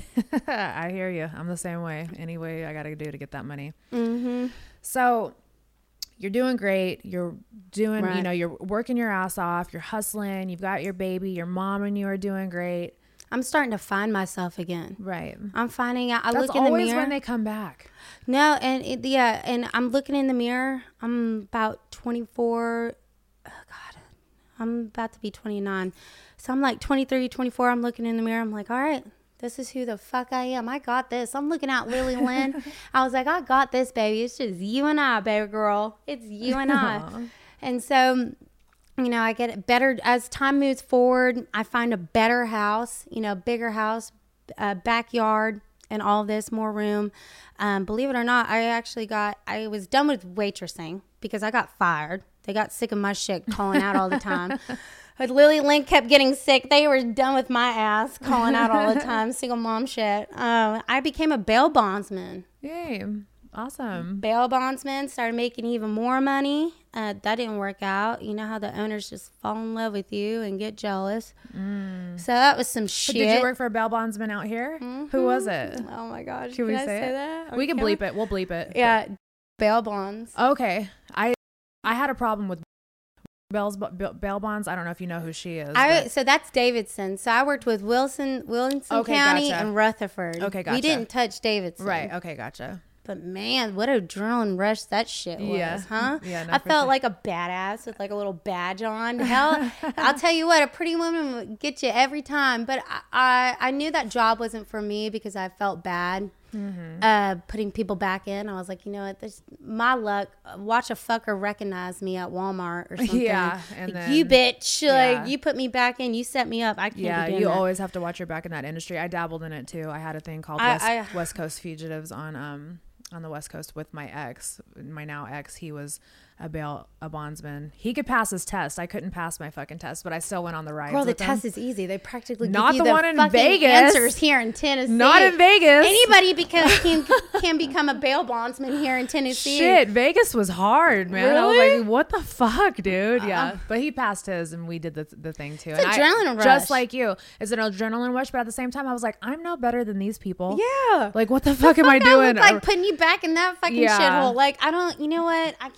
I hear you. I'm the same way. Any way I got to do to get that money. Mm-hmm. So you're doing great. You're doing, right. you know, you're working your ass off. You're hustling. You've got your baby. Your mom and you are doing great. I'm starting to find myself again. Right. I'm finding out. I That's look in the mirror. always when they come back. No, and it, yeah, and I'm looking in the mirror. I'm about twenty-four. Oh, God. I'm about to be twenty-nine. So I'm like twenty-three, twenty-four. I'm looking in the mirror. I'm like, all right, this is who the fuck I am. I got this. I'm looking at Lily Lynn. I was like, I got this, baby. It's just you and I, baby girl. It's you and I. And so, you know, I get it better as time moves forward. I find a better house, you know, bigger house, uh, backyard, and all this, more room. Um, believe it or not, I actually got, I was done with waitressing because I got fired. They got sick of my shit calling out all the time. But Lily Lynn kept getting sick. They were done with my ass calling out all the time, single mom shit. Uh, I became a bail bondsman. Yay. Awesome. Bail bondsman, started making even more money. Uh, that didn't work out. You know how the owners just fall in love with you and get jealous. Mm. So that was some shit. But did you work for a bail bondsman out here? Mm-hmm. Who was it? Oh my gosh. Can, Can we I say, say it? that? We can bleep it. We'll bleep it. Yeah. Bail bonds. Okay. I I had a problem with Bail's, bail bonds. I don't know if you know who she is. I, so that's Davidson. So I worked with Wilson, Williamson okay, County gotcha. and Rutherford. Okay, gotcha. We didn't touch Davidson. Right. Okay, gotcha. But man, what a adrenaline rush that shit was, yeah. huh? Yeah, no, I felt sure. like a badass with like a little badge on. Hell, I'll tell you what, a pretty woman would get you every time. But I, I, I knew that job wasn't for me because I felt bad. Mm-hmm. Uh, putting people back in. I was like, you know what? This my luck. Watch a fucker recognize me at Walmart or something. Yeah, and like, then, you bitch. Yeah. Like you put me back in. You set me up. I can't. Yeah, be doing you that. always have to watch your back in that industry. I dabbled in it too. I had a thing called I, West, I, West Coast Fugitives on um on the West Coast with my ex, my now ex. He was a bail a bondsman. He could pass his test. I couldn't pass my fucking test, but I still went on the rides. Girl, the with test him. is easy. They practically not give you the, the one in fucking Vegas. answers here in Tennessee. Not in Vegas. Anybody because can can become a bail bondsman here in Tennessee. Shit, Vegas was hard, man. Really? I was like, what the fuck, dude? Uh, yeah, but he passed his, and we did the the thing too. It's and adrenaline I, rush, just like you. It's an adrenaline rush, but at the same time, I was like, I'm no better than these people. Yeah. Like, what the fuck the am fuck I doing? I look like putting you back in that fucking Yeah. shithole. Like, I don't. You know what? I can't do this.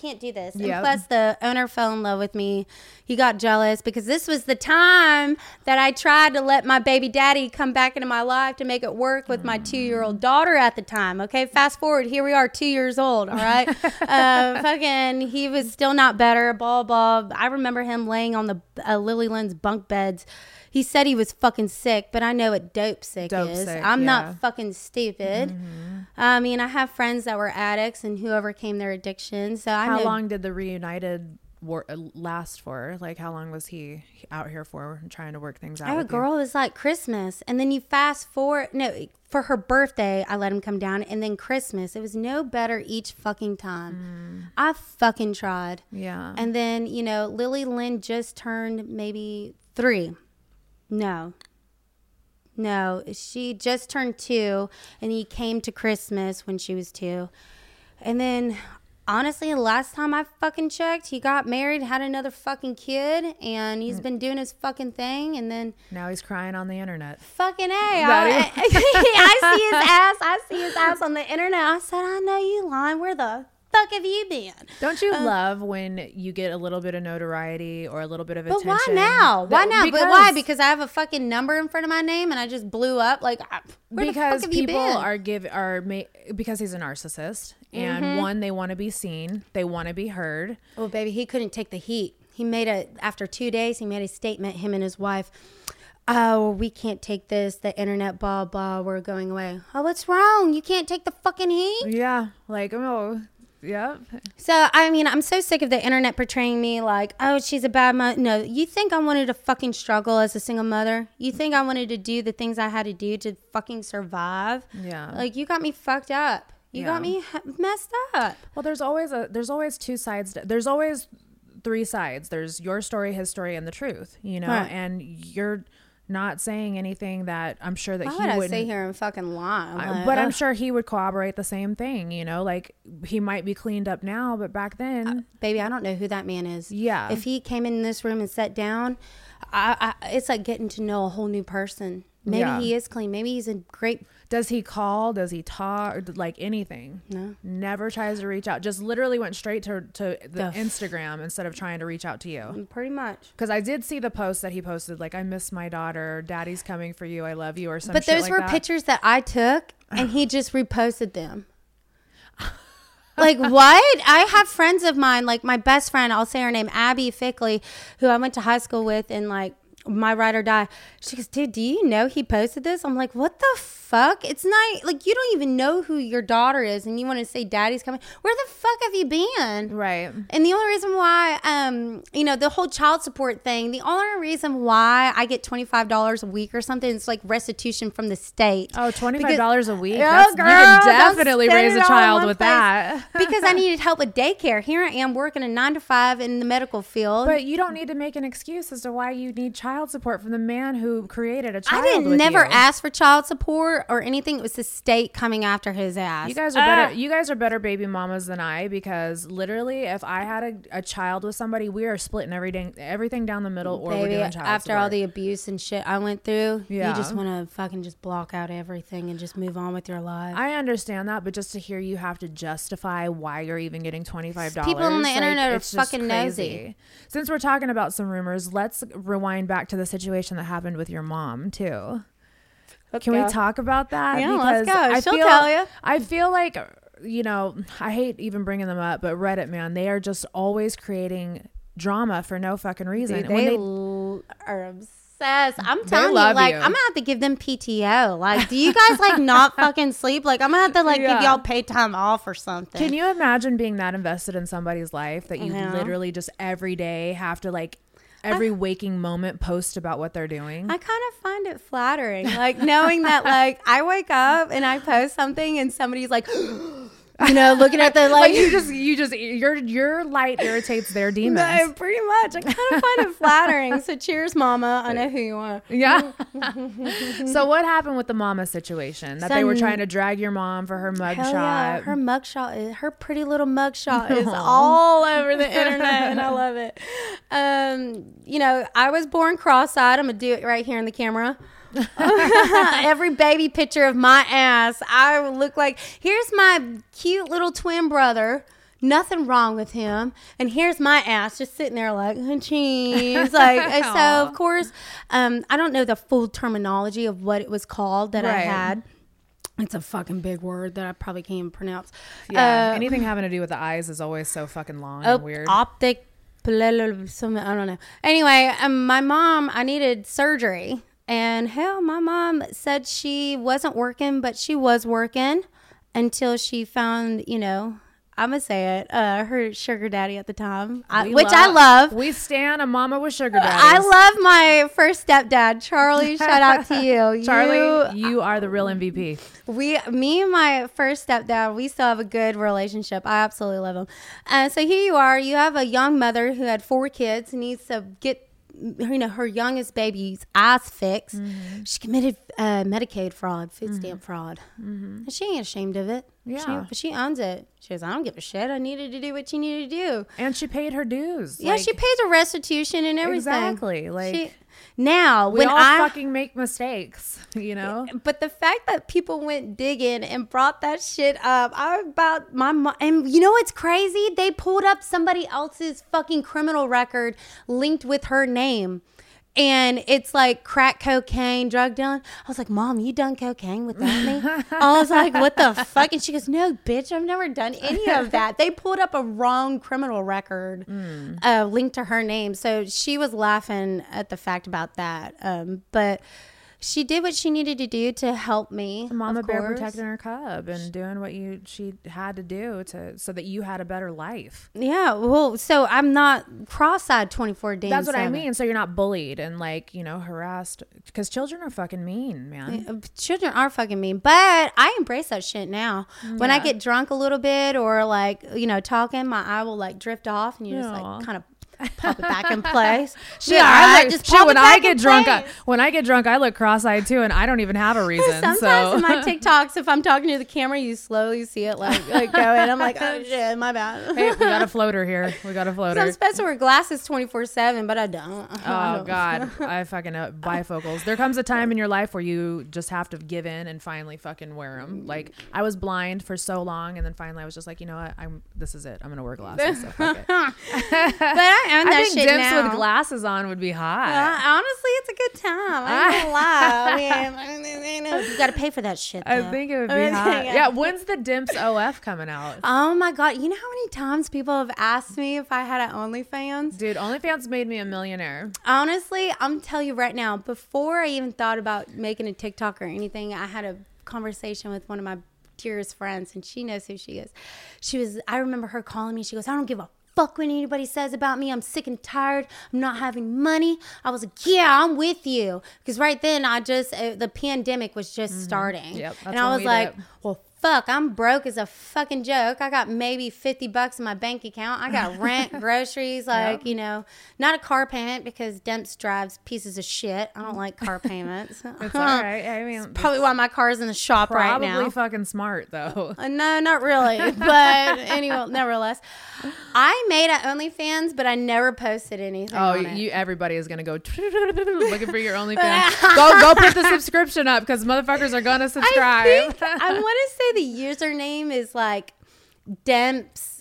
this. Yep. And plus, the owner fell in love with me. He got jealous because this was the time that I tried to let my baby daddy come back into my life to make it work with my two-year-old daughter at the time. Okay, fast forward, here we are, two years old. All right, uh, fucking, he was still not better. Blah blah. I remember him laying on the uh, Lily Lynn's bunk beds. He said he was fucking sick, but I know what dope sick Dope is. sick, I'm yeah. not fucking stupid. Mm-hmm. I mean, I have friends that were addicts and who overcame their addiction. So I How know. long did the reunited war uh, last for? Like, how long was he out here for, trying to work things out? Oh, with girl, you? it was like Christmas, and then you fast forward. No, for her birthday, I let him come down, and then Christmas. It was no better each fucking time. Mm. I fucking tried. Yeah. And then you know, Lily Lynn just turned maybe three. No. No, she just turned two, and he came to Christmas when she was two. And then, honestly, the last time I fucking checked, he got married, had another fucking kid, and he's been doing his fucking thing. And then, now he's crying on the internet. fucking A. I, I see his ass. I see his ass on the internet. I said, I know you lying. Where the fuck have you been? Don't you Uh, love when you get a little bit of notoriety or a little bit of But attention? why now? Why That- now? Because, But why? Because I have a fucking number in front of my name and I just blew up. Like, I- where because the fuck have you people been? are give are ma- because he's a narcissist, and Mm-hmm. one, they want to be seen, they want to be heard. Oh, baby, he couldn't take the heat. He made a, after two days, he made a statement, him and his wife. Oh, we can't take this. The internet, blah, blah, we're going away. Oh, what's wrong? You can't take the fucking heat? Yeah, like oh, yep. So, I mean, I'm so sick of the internet portraying me like, oh, she's a bad mother. No, you think I wanted to fucking struggle as a single mother? You think I wanted to do the things I had to do to fucking survive? Yeah. Like, you got me fucked up. You Yeah. got me h- messed up. Well, there's always a there's always two sides. To, there's always three sides. There's your story, his story, and the truth. You know, Right. and you're not saying anything that I'm sure that Why he would I wouldn't. sit here and fucking lie? I'm I- like, but I'm ugh. sure he would corroborate the same thing. You know, like he might be cleaned up now, but back then, Baby, I don't know who that man is. Yeah. If he came in this room and sat down, I, I it's like getting to know a whole new person. Maybe Yeah. he is clean. Maybe he's a great. does he call? Does he talk? Like anything? No. Never tries to reach out. Just literally went straight to to the The- Instagram instead of trying to reach out to you. Pretty much. Because I did see the post that he posted, like, I miss my daughter, daddy's coming for you, I love you, or something. But those like were that. pictures that I took, and he just reposted them. Like, what? I have friends of mine, like my best friend, I'll say her name, Abby Fickley, who I went to high school with, and like my ride or die. She goes, dude, do you know he posted this? I'm like, what the fuck? It's not like you don't even know who your daughter is, and you want to say daddy's coming. Where the fuck have you been? Right. And the only reason why, um, you know, the whole child support thing, the only reason why I get twenty-five dollars a week or something, it's like restitution from the state. Oh, twenty-five dollars a week? Oh, That's, girl, you can don't definitely spend raise it a all in child one with place. that. Because I needed help with daycare. Here I am working a nine to five in the medical field. But you don't need to make an excuse as to why you need child support from the man who created a child I didn't with never you. ask for child support or anything. It was the state coming after his ass. You guys are Ah. better. You guys are better baby mamas than I, because literally, if I had a, a child with somebody, we are splitting everything everything down the middle, or we're Baby, doing child after support. all the abuse and shit I went through, Yeah. you just want to fucking just block out everything and just move on with your life. I understand that, but just to hear you have to justify why you're even getting twenty-five dollars. People on the like, internet are it's just fucking crazy. nosy. Since we're talking about some rumors, let's rewind back to the situation that happened with your mom too. Can go. we talk about that? Yeah, let's Because go. I She'll feel, tell ya. I feel like, you know, I hate even bringing them up, but Reddit, man, they are just always creating drama for no fucking reason. Dude, And when they, they- l- are obsessed. I'm telling you, love like, you. I'm gonna have to give them P T O. Like, do you guys like not fucking sleep? Like, I'm gonna have to like Yeah. give y'all paid time off or something. Can you imagine being that invested in somebody's life that you Yeah. literally just every day have to like every waking moment post about what they're doing? I kind of find it flattering, like knowing that, like, I wake up and I post something and somebody's like, you know, looking at the like, like you just you just your your light irritates their demons. no, pretty much. I kind of find it flattering. So cheers, mama. I know who you are. Yeah. So what happened with the mama situation? That they were Some- trying to drag your mom for her mugshot. Hell yeah. Her mugshot is her pretty little mugshot is all over the internet, and I love it. Um, you know, I was born cross-eyed. I'm gonna do it right here in the camera. Every baby picture of my ass, I look like. Here's my cute little twin brother. Nothing wrong with him. And here's my ass just sitting there like, cheese. Like, and so, of course, um, I don't know the full terminology of what it was called that Right. I had. It's a fucking big word that I probably can't even pronounce. Yeah. Uh, Anything having to do with the eyes is always so fucking long Oh, and weird. optic, something, I don't know. Anyway, um, my mom, I needed surgery. And hell, my mom said she wasn't working, but she was working until she found, you know, I'm going to say it, uh, her sugar daddy at the time, I, We which I love. We stand a mama with sugar daddies. I love my first stepdad, Charlie. Shout out to you. Charlie, You, you are the real M V P. we, me and my first stepdad, we still have a good relationship. I absolutely love him. Uh, so here you are. You have a young mother who had four kids, needs to get, you know, her youngest baby's eyes fixed. Mm-hmm. She committed uh, Medicaid fraud, food stamp fraud. Mm-hmm. And she ain't ashamed of it. Yeah. She, she owns it. She goes, I don't give a shit. I needed to do what she needed to do. And she paid her dues. Yeah, Like, she pays a restitution and everything. Exactly. Like, She, now, we when all I fucking make mistakes, you know? But the fact that people went digging and brought that shit up, I about my mom. And you know what's crazy? They pulled up somebody else's fucking criminal record linked with her name. And it's like crack cocaine, drug dealing. I was like, Mom, you done cocaine without me? I was like, what the fuck? And she goes, no, bitch, I've never done any of that. They pulled up a wrong criminal record mm. uh, linked to her name. So she was laughing at the fact about that. Um, but she did what she needed to do to help me. Mama of bear course. protecting her cub and doing what you she had to do to so that you had a better life. Yeah, well, so I'm not cross-eyed twenty-four days. That's what I mean. So you're not bullied and like, you know, harassed because children are fucking mean, man. Children are fucking mean, but I embrace that shit now. When I Yeah. get drunk a little bit or like, you know, talking, my eye will like drift off and you just Aw. like kind of pop it back in place. Shit, Yeah, I look, just shit, pop when it I back get in drunk, I, place. when I get drunk, I look cross-eyed too, and I don't even have a reason. Sometimes so in my TikToks, if I'm talking to the camera, you slowly see it like, like go and I'm like, oh shit, my bad. hey, we got a floater here. We got a floater. I'm supposed to wear glasses twenty-four seven, but I don't. I Oh don't. God, I fucking know bifocals. There comes a time in your life where you just have to give in and finally fucking wear them. Like I was blind for so long, and then finally I was just like, you know what, I'm. This is it. I'm gonna wear glasses. So fuck it. But I own that I think shit dips now. with glasses on would be hot. Uh, honestly, it's a good time. I ain't gonna lie. I mean, you got to pay for that shit. I though. think it would be I hot. think- Yeah. When's the Dimps O F coming out? Oh my god! You know how many times people have asked me if I had an OnlyFans? Dude, OnlyFans made me a millionaire. Honestly, I'm telling you right now. Before I even thought about making a TikTok or anything, I had a conversation with one of my dearest friends, and she knows who she is. She was. I remember her calling me. She goes, "I don't give a fuck what anybody says about me. I'm sick and tired. I'm not having money." I was like, yeah, I'm with you. Because right then I just, uh, the pandemic was just mm-hmm. starting. Yep, that's and when I was we like, did it. well, fuck, I'm broke as a fucking joke. I got maybe fifty bucks in my bank account. I got rent, groceries, like, Yep. you know, not a car payment because Demps drives pieces of shit. I don't like car payments. It's all right. I mean, Probably why my car's in the shop right probably now. fucking smart though. Uh, no, not really. But anyway, nevertheless, I made an OnlyFans, but I never posted anything. Oh, on it. you! Everybody is gonna go looking for your OnlyFans. go, go put the subscription up because motherfuckers are gonna subscribe. I think I want to say the username is like Demps.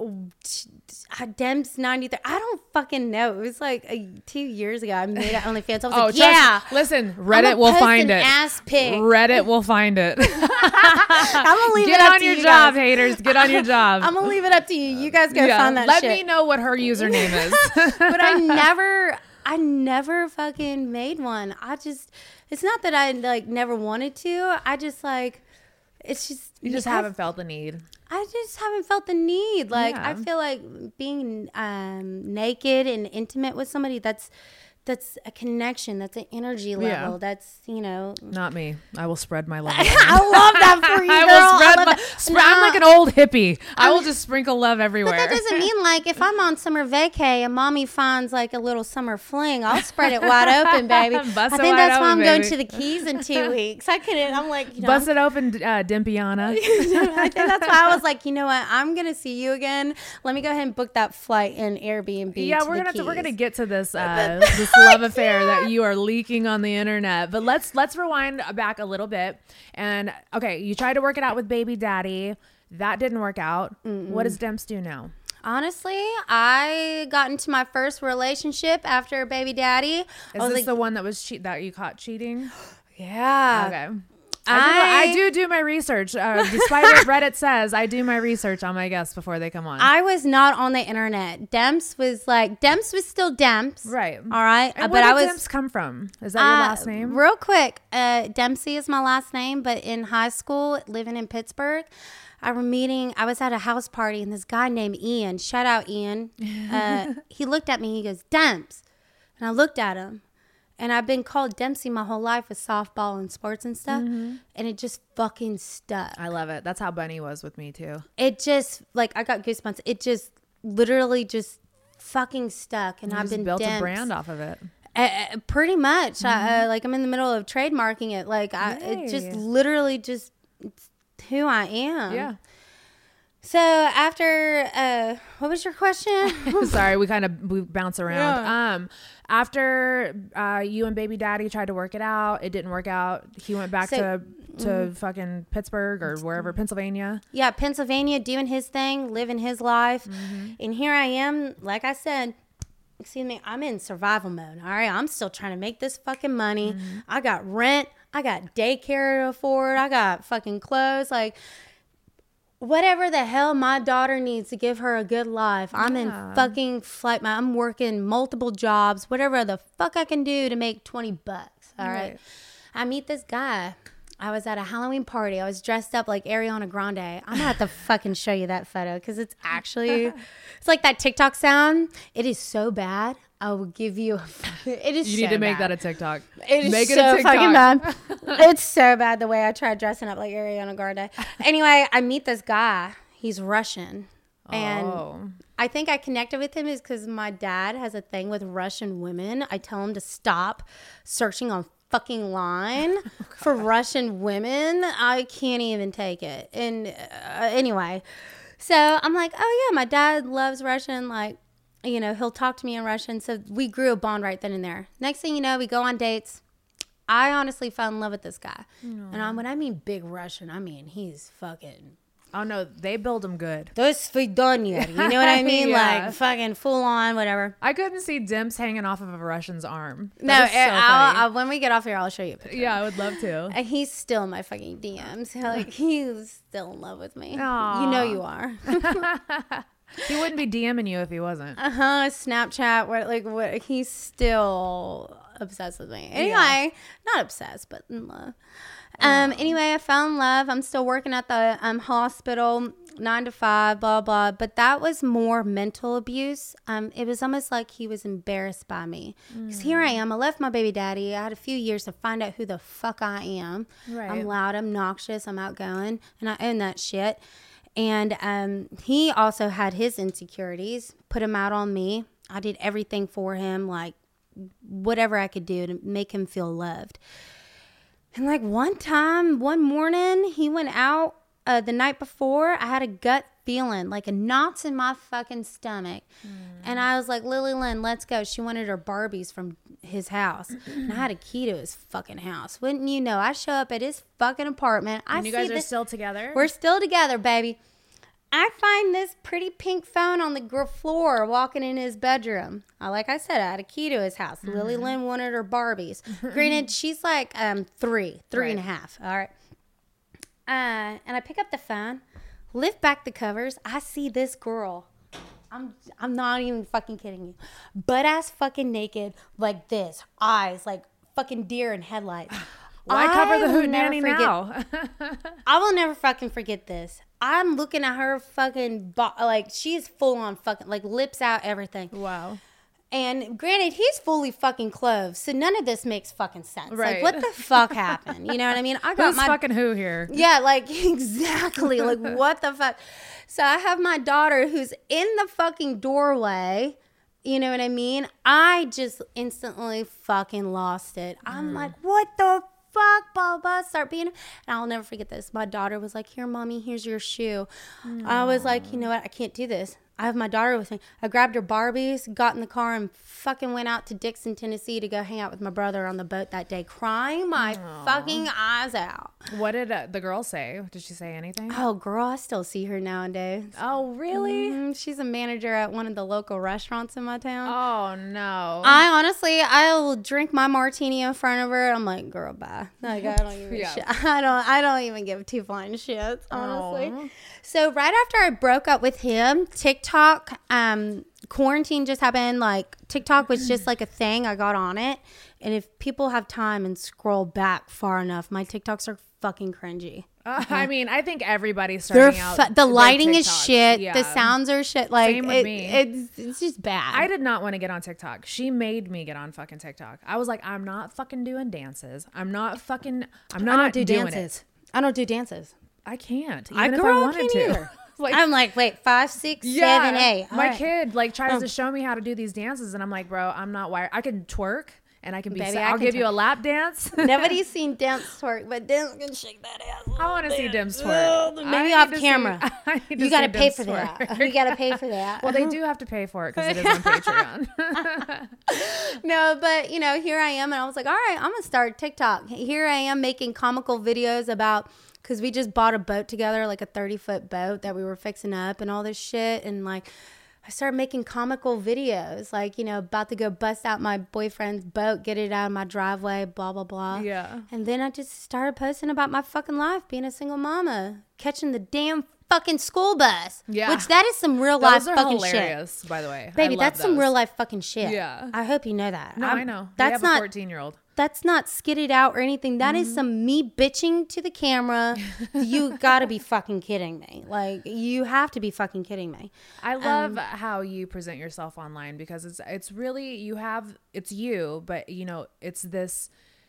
Demps ninety-three. I don't fucking know. It was like a, two years ago. I made an OnlyFans. I was Oh, like, trust- yeah. Listen, I'm Reddit gonna will post find an it. Ass pic. Reddit will find it. I'm gonna leave Get it up on to your you job, guys. haters. Get on your job. I'm gonna leave it up to you. You guys go Yeah, find that Let shit. me know what her username is. But I never, I never fucking made one. I just, it's not that I like never wanted to. I just like, it's just You just I- haven't felt the need. I just haven't felt the need. Like I Yeah. feel like being um, naked and intimate with somebody. That's that's a connection. That's an energy level. Yeah. That's, you know. Not me. I will spread my love. I love that for you, girl. I will spread love my. that. Spr- I'm No. like an old hippie. I will just sprinkle love everywhere. But that doesn't mean like if I'm on summer vacay and mommy finds like a little summer fling, I'll spread it wide open, baby. Bust I it think wide that's why open, I'm going baby. to the Keys in two weeks. I couldn't. I'm like, you know, Bust it open, uh, Dimpiana. I think that's why I was like, you know what? I'm gonna see you again. Let me go ahead and book that flight in Airbnb. Yeah, to we're the gonna have to, we're gonna Keys. get to this uh, this love affair that you are leaking on the internet. But let's let's rewind back a little bit. And okay, you tried to work it out with baby daddy. That didn't work out. Mm-mm. What does Demps do now? Honestly, I got into my first relationship after baby daddy. Is this like, the one that was che- that you caught cheating? Yeah. Okay. I, I, do, I do do my research. Uh, despite what Reddit says, I do my research on my guests before they come on. I was not on the internet. Demps was like, Demps was still Demps. Right. All right. And but where I did was, Demps come from? Is that your uh, last name? Real quick, uh, Dempsey is my last name, but in high school, living in Pittsburgh, I were meeting, I was at a house party, and this guy named Ian, shout out Ian, uh, he looked at me, he goes, Demps. And I looked at him, and I've been called Dempsey my whole life with softball and sports and stuff, mm-hmm. and it just fucking stuck. I love it. That's how Bunny was with me, too. It just, like, I got goosebumps. It just literally just fucking stuck, and you I've just been built Demps. a brand off of it. Uh, pretty much. Mm-hmm. I, uh, like, I'm in the middle of trademarking it. Like, I, it just literally just... It's, who I am. Yeah. So after, uh, what was your question? Sorry, we kind of we bounce around. Yeah. Um, after uh, you and baby daddy tried to work it out, it didn't work out. He went back so, to to mm-hmm. fucking Pittsburgh or wherever, Pennsylvania. Yeah, Pennsylvania, doing his thing, living his life. Mm-hmm. And here I am, like I said, excuse me, I'm in survival mode. All right, I'm still trying to make this fucking money. Mm-hmm. I got rent. I got daycare to afford. I got fucking clothes. Like, whatever the hell my daughter needs to give her a good life. I'm yeah. in fucking flight. I'm working multiple jobs, whatever the fuck I can do to make twenty bucks. All right. right. I meet this guy. I was at a Halloween party. I was dressed up like Ariana Grande. I'm going to have to fucking show you that photo because it's actually, it's like that TikTok sound. It is so bad. I will give you, a, it is You so need to make bad. that a TikTok. It is make so it a TikTok. fucking bad. It's so bad the way I tried dressing up like Ariana Grande. Anyway, I meet this guy. He's Russian. And oh. I think I connected with him is because my dad has a thing with Russian women. I tell him to stop searching on fucking line oh, for Russian women. I can't even take it. And uh, anyway, so I'm like, oh yeah, my dad loves Russian. Like, you know, he'll talk to me in Russian. So we grew a bond right then and there. Next thing you know, we go on dates. I honestly fell in love with this guy. No. And I, when I mean big Russian, I mean he's fucking... Oh, no, they build them good. Those svidoniya, you know what I mean? yeah. Like, fucking full on, whatever. I couldn't see Demps hanging off of a Russian's arm. That no, so I'll, I'll, when we get off here, I'll show you a picture. Yeah, I would love to. And he's still in my fucking D Ms. Like, he's still in love with me. Aww. You know you are. He wouldn't be DMing you if he wasn't. Uh-huh, Snapchat, what, like, what? He's still obsessed with me. Anyway, yeah. Not obsessed, but in love. Um. Anyway, I fell in love. I'm still working at the um hospital, nine to five, blah blah. But that was more mental abuse. Um. It was almost like he was embarrassed by me. Because mm. here I am. I left my baby daddy. I had a few years to find out who the fuck I am. Right. I'm loud. I'm obnoxious. I'm outgoing, and I own that shit. And um, he also had his insecurities. Put him out on me. I did everything for him, like whatever I could do to make him feel loved. And like one time, one morning, he went out uh, the night before. I had a gut feeling, like a knots in my fucking stomach. Mm. And I was like, Lily Lynn, let's go. She wanted her Barbies from his house. And I had a key to his fucking house. Wouldn't you know? I show up at his fucking apartment. And I you guys see are this, still together? We're still together, baby. I find this pretty pink phone on the floor walking in his bedroom. Uh, like I said, I had a key to his house. Mm-hmm. Lily Lynn wanted her Barbies. Granted, she's like um three, three right. and a half. All right. Uh, and I pick up the phone, lift back the covers. I see this girl. I'm I'm not even fucking kidding you. Butt ass fucking naked like this. Eyes like fucking deer in headlights. Why I cover the hootenanny now? I will never fucking forget this. I'm looking at her fucking, bo- like, she's full on fucking, like, lips out, everything. Wow. And granted, he's fully fucking clothed, so none of this makes fucking sense. Right. Like, what the fuck happened? You know what I mean? I got Who's my fucking who here? Yeah, like, exactly. Like, what the fuck? So I have my daughter who's in the fucking doorway. You know what I mean? I just instantly fucking lost it. I'm mm. like, what the fuck? Fuck, blah, blah, start being, and I'll never forget this. My daughter was like, here, mommy, here's your shoe. Aww. I was like, you know what? I can't do this. I have my daughter with me. I grabbed her Barbies, got in the car, and fucking went out to Dixon, Tennessee to go hang out with my brother on the boat that day, crying my Aww. fucking eyes out. What did uh, the girl say? Did she say anything? Oh, girl, I still see her nowadays. Oh, really? Mm, she's a manager at one of the local restaurants in my town. Oh, no. I honestly, I'll drink my martini in front of her. I'm like, girl, bye. Like, I don't even. Yeah. shit. I don't. I don't even give two flying shits, honestly. Aw. So right after I broke up with him, TikTok, um, quarantine just happened. Like TikTok was just like a thing. I got on it, and if people have time and scroll back far enough, my TikToks are fucking cringy. Uh, I mean, I think everybody's They're starting out. fu- the their lighting is TikToks. shit. Yeah. The sounds are shit. Like Same with it- me. it's it's just bad. I did not want to get on TikTok. She made me get on fucking TikTok. I was like, I'm not fucking doing dances. I'm not fucking. I'm not I don't do doing dances. It. I don't do dances. I can't. Even I if girl I wanted can't to. either. Like, I'm like, wait, five, six, yeah, seven, eight. All my right. kid like tries to show me how to do these dances, and I'm like, bro, I'm not wired. I can twerk, and I can be. Baby, sa- I I'll can give you twerk. a lap dance. Nobody's seen Dimps twerk, but Dimps can shake that ass. I want to see Dims twerk. Well, maybe I off need to camera. see- I need to You got to see pay Dims for twerk. that. You got to pay for that. Well, they do have to pay for it because it is on Patreon. No, but you know, here I am, and I was like, all right, I'm gonna start TikTok. Here I am making comical videos about because we just bought a boat together, like a thirty foot boat that we were fixing up, and all this shit, and like. I started making comical videos, like, you know, about to go bust out my boyfriend's boat, get it out of my driveway, blah, blah, blah. Yeah. And then I just started posting about my fucking life, being a single mama, catching the damn fucking school bus. Yeah. Which that is some real life Those are fucking hilarious, shit. by the way. I Baby, love that's some those. real life fucking shit. Yeah. I hope you know that. No, I'm- I know. That's we have not a fourteen year old. that's not skidded out or anything. That is some me bitching to the camera. You gotta be fucking kidding me. Like, you have to be fucking kidding me. I love how you present yourself online because it's it's really you have it's you, but you know, it's this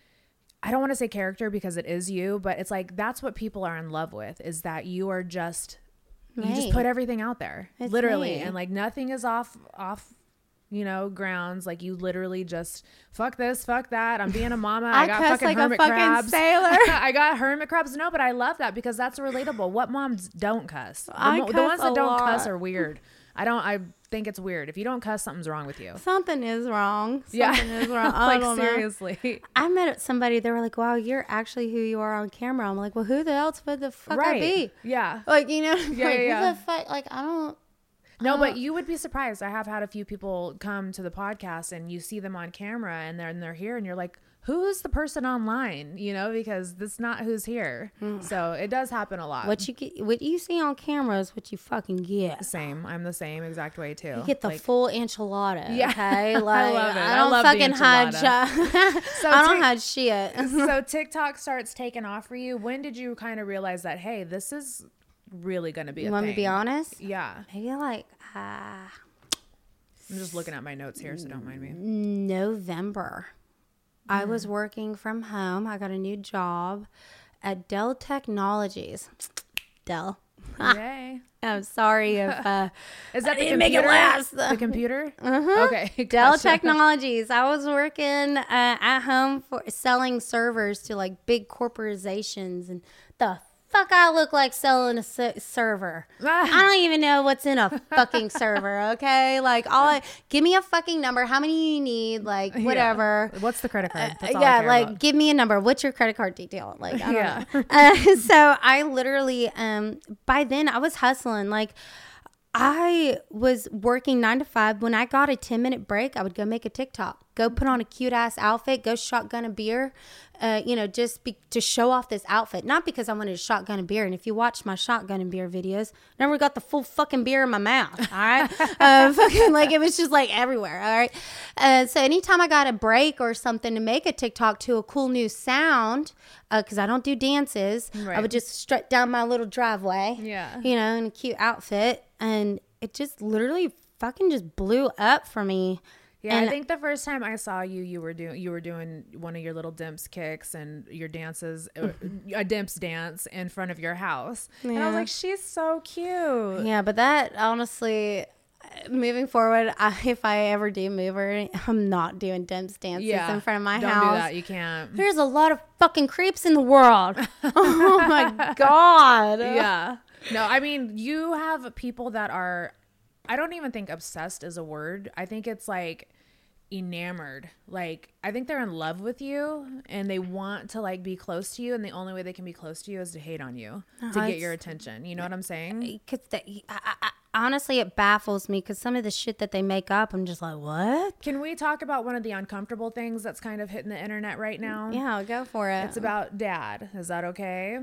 I don't want to say character because it is you, but it's like that's what people are in love with is that you are just you just Right. put everything out there. It's literally. me. And like nothing is off off you know, grounds. Like you literally just fuck this, fuck that. I'm being a mama. I, I got cuss fucking like a hermit fucking crabs. sailor. I got hermit crabs. No, but I love that because that's relatable. What moms don't cuss? The, I mo- the cuss ones that a don't cuss lot. are weird. I don't. I think it's weird. If you don't cuss, something's wrong with you. Something is wrong. Something Yeah. is wrong. I like don't know. seriously. I met somebody, they were like, wow, you're actually who you are on camera. I'm like, well, who the else would the fuck I be? Yeah. Like, you know, Yeah, like, yeah, yeah. who the fuck? Like, I don't. No, Uh, but you would be surprised. I have had a few people come to the podcast and you see them on camera and they're and they're here and you're like, who's the person online? You know, because that's not who's here. So it does happen a lot. What you get, what you see on camera is what you fucking get. Same. I'm the same exact way too. You get the Like, full enchilada. Yeah. Okay? I Like, love it. I I don't love the fucking hide. enchilada. sh- So I don't take- hide shit. so TikTok starts taking off for you. When did you kind of realize that, hey, this is really going to be a You want thing? me to be honest? Yeah. Maybe like uh, I'm just looking at my notes here, so don't mind me. November. I was working from home. I got a new job at Dell Technologies. Dell. Yay. I'm sorry if uh, Is that the didn't make it computer? last. The computer? Uh-huh. Okay. Dell gotcha. Technologies. I was working uh, at home for selling servers to like big corporations, and the fuck I look like selling a se- server. I don't even know what's in a fucking server. Okay, like all I give me a fucking number. How many you need? Like whatever. Yeah. What's the credit card? That's all I yeah, care like about. give me a number. What's your credit card detail? Like I don't Yeah. know. Uh, so I literally, um, by then I was hustling. Like I was working nine to five. When I got a ten minute break, I would go make a TikTok. Go put on a cute ass outfit. Go shotgun a beer. Uh, you know, just be, to show off this outfit. Not because I wanted to shotgun a beer. And if you watch my shotgun and beer videos, I never got the full fucking beer in my mouth. All right, uh, fucking like it was just like everywhere. All right. Uh, so anytime I got a break or something to make a TikTok to a cool new sound, because uh, I don't do dances, I Right. would just strut down my little driveway. Yeah. You know, in a cute outfit, and it just literally fucking just blew up for me. Yeah, and I think the first time I saw you, you were doing you were doing one of your little dimps kicks and your dances, uh, a dimps dance in front of your house, and I was Yeah. like, she's so cute. Yeah, but that honestly, moving forward, I, if I ever do move, or I'm not doing dance dances Yeah, in front of my don't house. do that. You can't. There's a lot of fucking creeps in the world. Oh my god. Yeah. No, I mean, you have people that are, I don't even think obsessed is a word. I think it's like, enamored. Like, I think they're in love with you and they want to like be close to you, and the only way they can be close to you is to hate on you, uh-huh, to get your attention. You know what I'm saying? Because I, I, honestly, it baffles me because some of the shit that they make up, I'm just like, what? Can we talk about one of the uncomfortable things that's kind of hitting the internet right now? Yeah, go for it. It's about dad. Is that okay?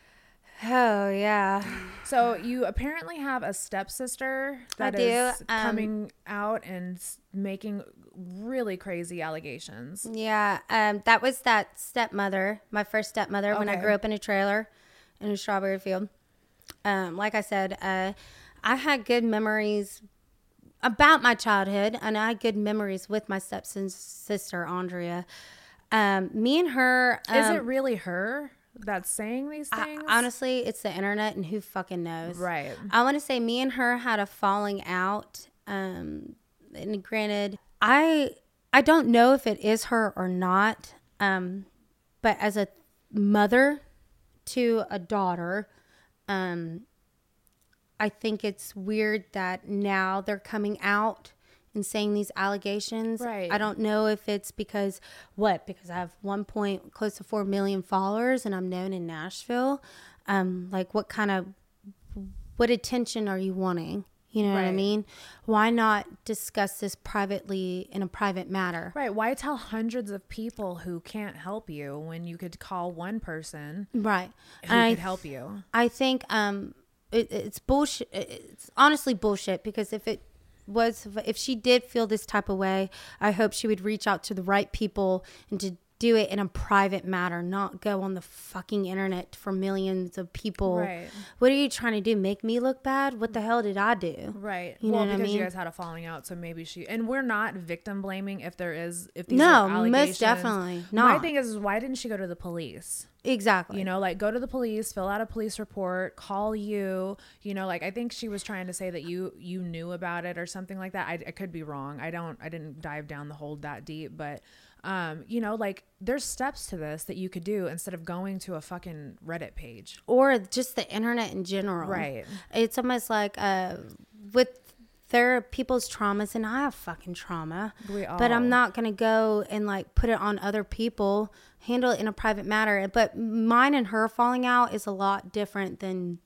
Oh, yeah. So you apparently have a stepsister that I do. is Um, coming out and s- making really crazy allegations. Yeah, um, that was that stepmother, my first stepmother, when I Okay. grew up in a trailer in a strawberry field. Um, like I said, uh, I had good memories about my childhood, and I had good memories with my stepsister, Andrea. Um, me and her... Um, Is it really her that's saying these I- things? honestly, it's the internet, and who fucking knows? Right. I want to say me and her had a falling out. Um, and granted, I I don't know if it is her or not. Um, but as a mother to a daughter, um, I think it's weird that now they're coming out and saying these allegations. Right. I don't know if it's because what? Because I have one point close to four million followers and I'm known in Nashville. Um, like what kind of what attention are you wanting? You know what I Right. mean? Why not discuss this privately in a private matter? Right. Why tell hundreds of people who can't help you when you could call one person Right. who I could help you? I think um, it, it's bullshit. It's honestly bullshit because if it was, if she did feel this type of way, I hope she would reach out to the right people and to do it in a private matter, not go on the fucking internet for millions of people. Right. What are you trying to do? Make me look bad? What the hell did I do? Right. You know well, what I because you mean? guys had a falling out, so maybe she and we're not victim blaming if there is if these No, are most allegations. definitely My not. thing is, is why didn't she go to the police? Exactly. You know, like go to the police, fill out a police report, call you. You know, like I think she was trying to say that you you knew about it or something like that. I, I could be wrong. I don't. I didn't dive down the hole that deep, but um, you know, like there's steps to this that you could do instead of going to a fucking Reddit page. Or just the internet in general. Right. It's almost like uh, with their people's traumas, and I have fucking trauma. We But all- I'm not going to go and like put it on other people, handle it in a private matter. But mine and her falling out is a lot different than,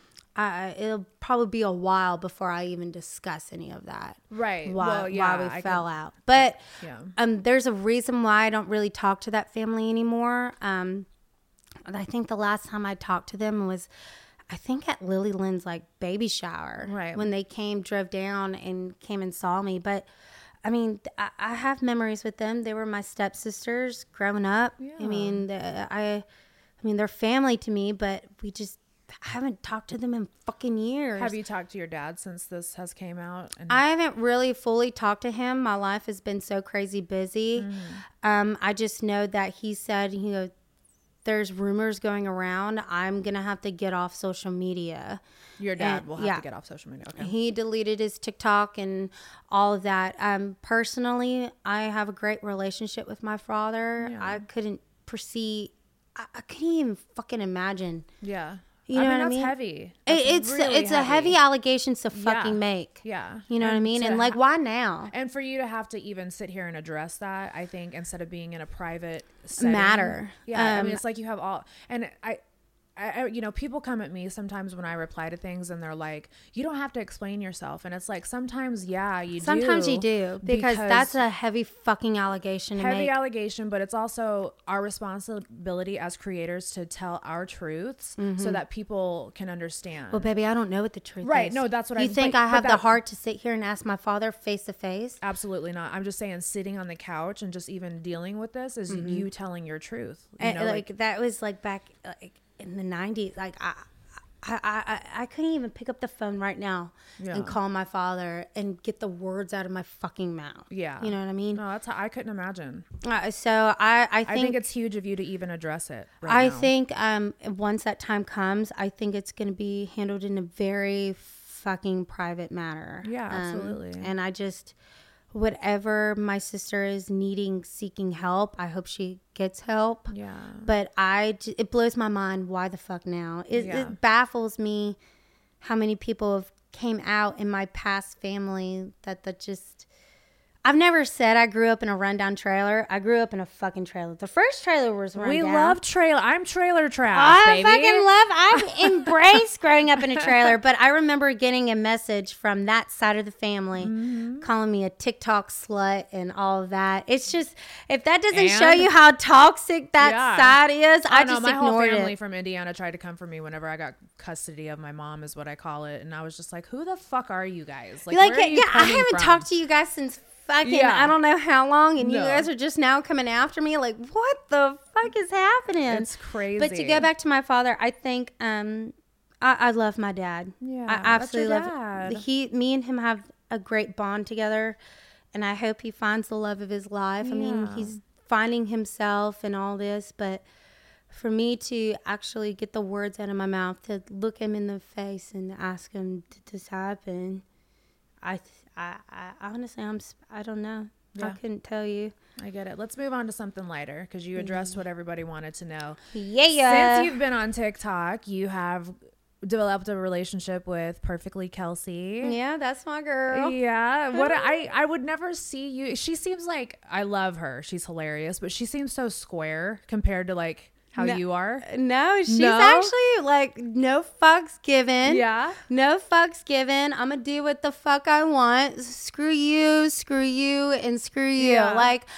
uh, it'll probably be a while before I even discuss any of that. Right. Why, Well, yeah, why we I fell could- out. But Yeah. um, there's a reason why I don't really talk to that family anymore. Um, I think the last time I talked to them was, I think at Lily Lynn's like baby shower. Right. When they came, drove down and came and saw me. But I mean, I, I have memories with them. They were my stepsisters growing up. Yeah. I mean, the, I, I mean, they're family to me, but we just I haven't talked to them in fucking years. Have you talked to your dad since this has came out? And I haven't really fully talked to him. My life has been so crazy busy. Mm. Um, I just know that he said, you know, there's rumors going around. I'm going to have to get off social media. your dad and- will have yeah. to get off social media. Okay. He deleted his TikTok and all of that. Um, personally, I have a great relationship with my father. Yeah. I couldn't foresee, I, I couldn't even fucking imagine. Yeah. You know I mean, what I that's mean? heavy. It, That's it's really it's a heavy allegations to fucking Yeah. make. Yeah. You know what I And mean? to And like, ha- why now? And for you to have to even sit here and address that, I think instead of being in a private setting, Matter. Yeah, I Um, mean, it's like you have all, and I, I, I- you know, people come at me sometimes when I reply to things, and they're like, "You don't have to explain yourself," and it's like sometimes, yeah, you Sometimes do. you do because, that's a heavy fucking allegation to heavy make. allegation, but it's also our responsibility as creators to tell our truths so that people can understand. Well, baby, I don't know what the truth Right, is. no, that's what you I- think but- I but have the that- heart to sit here and ask my father face to face? Absolutely not. I'm just saying, sitting on the couch and just even dealing with this is you telling your truth. You And, know, like, like, that was like back like in the nineties. Like I, I, I, I, I couldn't even pick up the phone right now Yeah. and call my father and get the words out of my fucking mouth. yeah, You know what I mean? No, that's how I couldn't imagine. Uh, so I, I think, I think it's huge of you to even address it. Right I now. think um, once that time comes, I think it's going to be handled in a very fucking private manner. Yeah, Um, absolutely. and I just, whatever my sister is needing, seeking help, I hope she gets help. Yeah. But I, j- it blows my mind. Why the fuck now? It, Yeah. it baffles me how many people have came out in my past family that that just. I've never said I grew up in a rundown trailer. I grew up in a fucking trailer. The first trailer was rundown. We love trailer. I'm trailer trash, I baby. fucking love, I've embraced growing up in a trailer, but I remember getting a message from that side of the family mm-hmm. calling me a TikTok slut and all of that. It's just, if that doesn't and, show you how toxic that yeah. side is, I, I know, just my ignored whole family it. from Indiana tried to come for me whenever I got custody of my mom, is what I call it. And I was just like, who the fuck are you guys? Like, like where yeah, are you yeah I coming haven't from? talked to you guys since fucking Yeah. I don't know how long, and No. you guys are just now coming after me. Like, what the fuck is happening? It's crazy. But to go back to my father, I think um, I, I love my dad. Yeah, I absolutely that's your love dad. he. Me and him have a great bond together, and I hope he finds the love of his life. I mean, Yeah. he's finding himself and all this, but for me to actually get the words out of my mouth, to look him in the face and ask him, did this happen? I, I, I honestly, I'm, I don't know. Yeah. I couldn't tell you. I get it. Let's move on to something lighter, because you addressed Mm. what everybody wanted to know. Yeah. Since you've been on TikTok, you have developed a relationship with Perfectly Kelsey. Yeah, that's my girl. Yeah. What I I would never see you. She seems like, I love her. She's hilarious, but she seems so square compared to like how No. you are. No, she's No? actually like no fucks given. Yeah. No fucks given. I'm gonna do what the fuck I want. Screw you, screw you, and screw you. Yeah. Like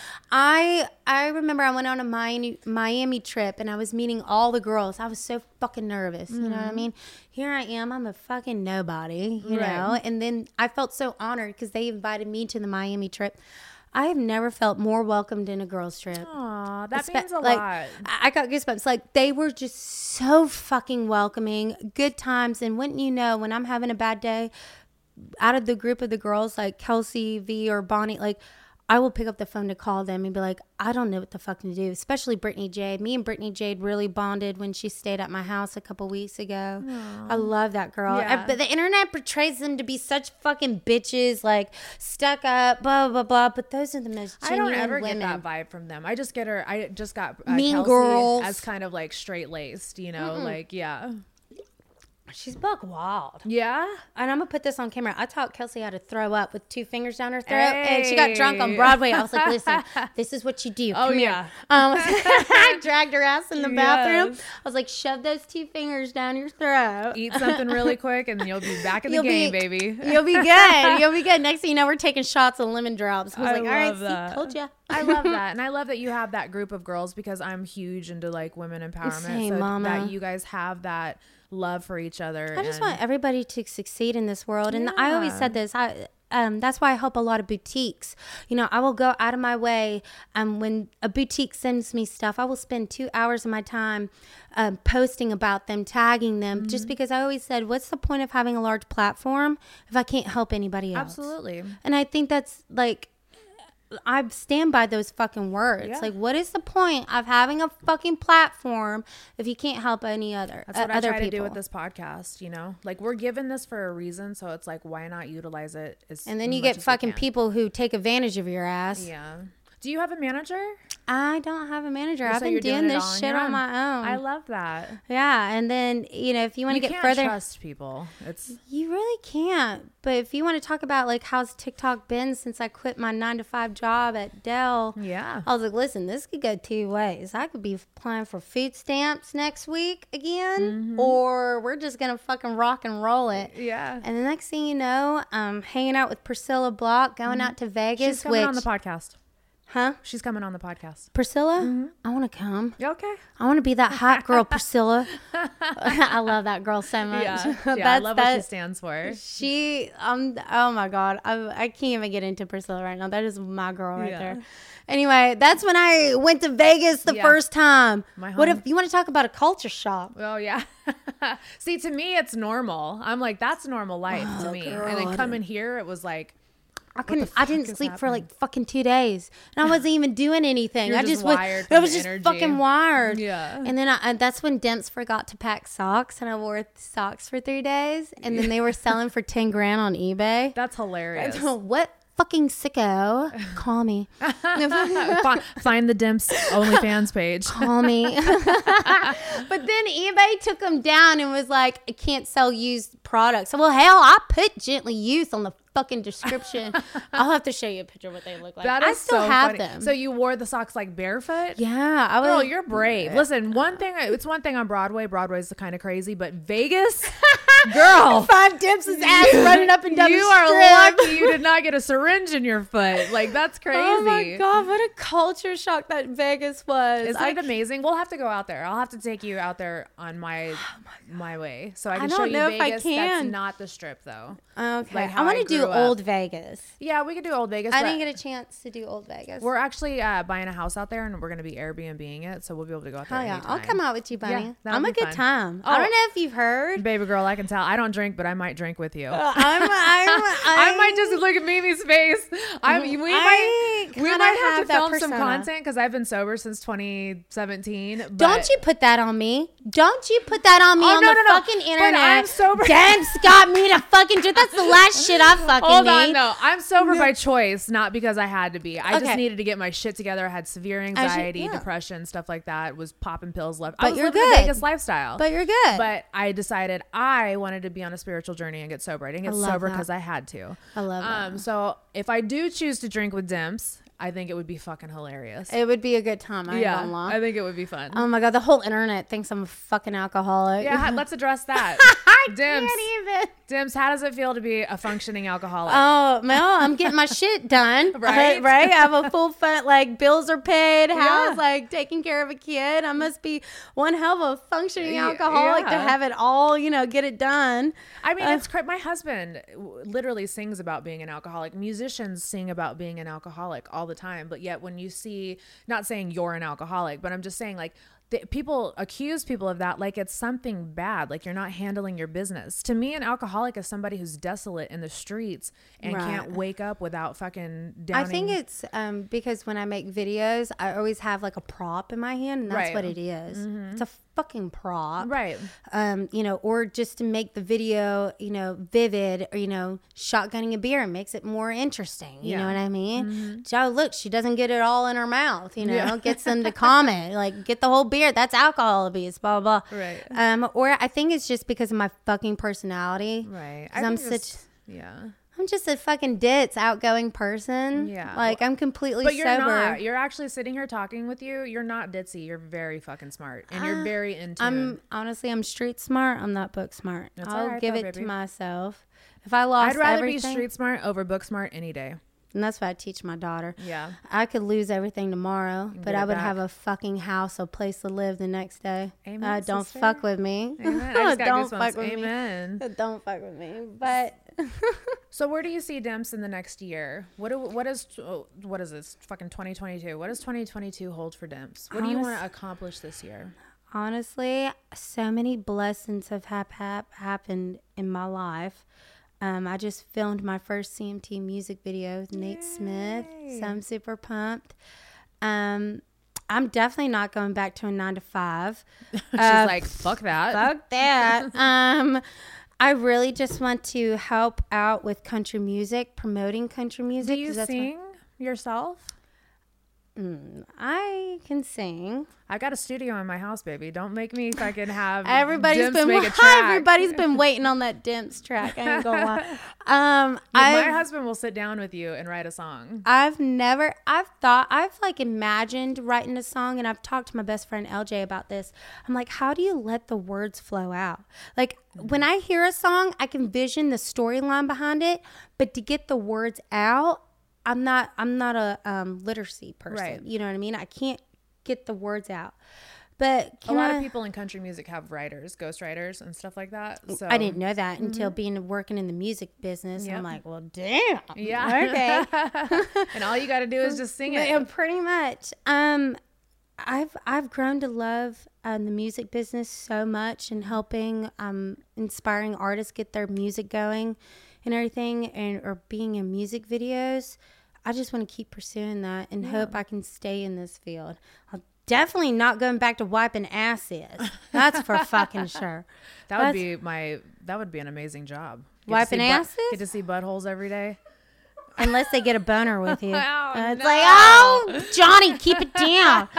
I I remember I went on a Miami Miami trip and I was meeting all the girls. I was so fucking nervous. You know what I mean? Here I am. I'm a fucking nobody, you Right. know? And then I felt so honored because they invited me to the Miami trip. I have never felt more welcomed in a girls' trip. Aw, that Espe- means a like, lot. I I got goosebumps. Like, they were just so fucking welcoming, good times. And wouldn't you know, when I'm having a bad day, out of the group of the girls, like Kelsey, V, or Bonnie, like, I will pick up the phone to call them and be like, I don't know what the fuck to do. Especially Brittany Jade. Me and Brittany Jade really bonded when she stayed at my house a couple weeks ago. I love that girl. Yeah. I- but the internet portrays them to be such fucking bitches, like stuck up, blah, blah, blah. But those are the most I genuine don't ever women. get that vibe from them. I just get her. I just got uh, Mean Kelsey girls. as kind of like straight laced, you know, like yeah, She's buck wild. yeah. And I'm going to put this on camera. I taught Kelsey how to throw up with two fingers down her throat. And she got drunk on Hey. Broadway. I was like, listen, this is what you do. Oh, Come yeah. here. Um, I dragged her ass in the bathroom. Yes. I was like, shove those two fingers down your throat. Eat something really quick, and then you'll be back in the You'll game, be- baby. You'll be good. You'll be good. Next thing you know, we're taking shots of lemon drops. I was I like, all right, love that. see, told ya. I love that. And I love that you have that group of girls, because I'm huge into like women empowerment. Same, so mama. that you guys have that love for each other. I just and- want everybody to succeed in this world. And I always Yeah. said this. I um, that's why I help a lot of boutiques. You know, I will go out of my way. Um, when a boutique sends me stuff, I will spend two hours of my time um, posting about them, tagging them, Mm-hmm. just because I always said, what's the point of having a large platform if I can't help anybody else? Absolutely. And I think that's like, I stand by those fucking words. Yeah. Like, what is the point of having a fucking platform if you can't help any other That's uh, what I other try people? to do with this podcast, you know? Like, we're given this for a reason, so it's like, why not utilize it as And then you much get as we fucking can? people who take advantage of your ass. Yeah. Do you have a manager? I don't have a manager. I've So been you're doing, it this all shit your on my own. I love that. yeah, and then you know if you want to You get can't further, trust people. It's you really can't. But if you want to talk about like how's TikTok been since I quit my nine to five job at Dell, yeah. I was like, listen, this could go two ways. I could be applying for food stamps next week again, Mm-hmm. or we're just gonna fucking rock and roll it. Yeah. And the next thing you know, I'm hanging out with Priscilla Block, going out to Vegas. She's coming which, on the podcast. huh? She's coming on the podcast. Priscilla, Mm-hmm. I want to come. Okay. I want to be that hot girl, Priscilla. I love that girl so much. Yeah. Yeah, I That's- love what she that- stands for. She, um, oh my God, I, I can't even get into Priscilla right now. That is my girl right Yeah. there. Anyway, that's when I went to Vegas the Yeah. first time. My What home- if you want to talk about a culture shock? Oh yeah. See, to me, it's normal. I'm like, that's normal life to me. And then coming here, it was like, I couldn't. the I fuck didn't is sleep for happening? like fucking two days, and I wasn't even doing anything. You're I just just was. wired I from was the just energy. fucking wired. Yeah. And then I, and that's when Demps forgot to pack socks, and I wore socks for three days, and then they were selling for ten grand on eBay. that's hilarious. What fucking sicko? Call me. Fi- Find the Dimps OnlyFans page. Call me. But then eBay took them down and was like, I can't sell used products. Well, hell, I put Gently Used on the fucking description. I'll have to show you a picture of what they look like. That I is still so have funny. them. So you wore the socks like barefoot? Yeah, I was. Girl, you're brave. Listen, one thing, it's one thing on Broadway. Broadway's kind of crazy, but Vegas, girl. Five Dips' ass running up and down You the are strip. lucky you did not get a syringe in your foot. Like, that's crazy. Oh my God, what a culture shock that Vegas was. Isn't I it amazing? We'll have to go out there. I'll have to take you out there on my my way, so I I can don't show you know if I Vegas. That's can. not the strip, though. Okay. Like how I want I to do grew up. old Vegas. Yeah, we could do old Vegas. I but didn't get a chance to do old Vegas. We're actually uh, buying a house out there, and we're going to be Airbnbing it, so we'll be able to go out there. Hell yeah. anytime. I'll come out with you, buddy. Yeah, that'll I'm a be good fun. time. Oh. I don't know if you've heard. Baby girl, I can tell. I don't drink, but I might drink with you. I'm, I'm, I I might just look at Mimi's face. I we I might we kinda might have, have to that film some persona. content because I've been sober since twenty seventeen. But Don't you put that on me. Don't you put that on me Oh, on no, the no, no. fucking But internet. I'm sober. Deb's got me to fucking do. That's the last shit I fucking Hold need. on, no. I'm sober by choice, not because I had to be. I Okay. just needed to get my shit together. I had severe anxiety, yeah. depression, stuff like that. Was popping pills left. I But was you're living good. the Vegas lifestyle. But you're good. But I decided I wanted to be on a spiritual journey and get sober. I didn't get I love sober that. because I had to. I love that. Um, so if I do choose to drink with Dimps, I think it would be fucking hilarious. It would be a good time. I ain't yeah, gonna lie. I think it would be fun. Oh my God, the whole internet thinks I'm a fucking alcoholic. yeah, let's address that. I Dimps, can't even. Dimps, how does it feel to be a functioning alcoholic? Oh, Mel, I'm getting my shit done. Right? Right? I have a full fun, like, bills are paid, house, Yeah. like, taking care of a kid. I must be one hell of a functioning Yeah, alcoholic to yeah. have it all, you know, get it done. I mean, Uh, it's cra- my husband w- literally sings about being an alcoholic. Musicians sing about being an alcoholic all the time. But yet when you see, not saying you're an alcoholic, but I'm just saying like the, people accuse people of that like it's something bad, like you're not handling your business. To me, an alcoholic is somebody who's desolate in the streets and Right. can't wake up without fucking downing. I think it's um, because when I make videos, I always have like a prop in my hand, and that's Right. what it is. It's a fucking prop. right. Um, you know, or just to make the video, you know, vivid, or, you know, shotgunning a beer makes it more interesting. You Yeah. know what I mean? Joe, look, she doesn't get it all in her mouth, you know, Yeah. gets them to comment, like, get the whole beer. That's alcohol abuse, blah, blah, blah. Right. Um, or I think it's just because of my fucking personality. Right. 'Cause I'm think such, it's- yeah. I'm just a fucking ditz, outgoing person. Yeah. Like, I'm completely But you're sober. not. You're actually sitting here talking with you. You're not ditzy. You're very fucking smart, and you're very in tune. Uh, I'm honestly, I'm street smart. I'm not book smart. That's I'll all right give though, it to baby. myself. If I lost I'd rather everything, be street smart over book smart any day. and that's what I teach my daughter. Yeah. I could lose everything tomorrow, but get I it would back. have a fucking house, a place to live the next day. Amen, uh, don't sister. fuck with me. Amen. I just got don't goosebumps. fuck with Amen. me. Don't fuck with me. But So where do you see Dimps in the next year? What do, what is oh, what is this fucking twenty twenty-two? What does twenty twenty-two hold for Dimps? What do you Honest- want to accomplish this year? honestly, so many blessings have hap- hap- happened in my life. Um, I just filmed my first C M T music video with Nate Smith, so I'm super pumped. Um, I'm definitely not going back to a nine to five. She's Uh, like, fuck that. Fuck that. um, I really just want to help out with country music, promoting country music. Do you 'cause that's my- sing yourself? I can sing. I got a studio in my house, baby. Don't make me fucking have Everybody's Dimps been make a track. everybody's been waiting on that Dimps track. I ain't gonna lie. Um, Yeah, my I've, husband will sit down with you and write a song. I've never, I've thought, I've like imagined writing a song, and I've talked to my best friend L J about this. I'm like, how do you let the words flow out? Like when I hear a song, I can vision the storyline behind it, but to get the words out, I'm not, I'm not a um, literacy person. Right. You know what I mean? I can't get the words out. But A can lot I, of people in country music have writers, ghostwriters, and stuff like that. So I didn't know that until being working in the music business. Yep. I'm like, well, damn. Yeah. Okay. And all you got to do is just sing Yeah, it. pretty much. Um, I've I've grown to love um, the music business so much, and helping um inspiring artists get their music going and everything, and or being in music videos. I just want to keep pursuing that and hope I can stay in this field. I'm definitely not going back to wiping asses. That's for fucking sure. That would That's- be my. That would be an amazing job. Get to Wiping see butt- asses? Get to see buttholes every day. unless they get a boner with you. Oh, Uh, it's no. like, oh, Johnny, keep it down.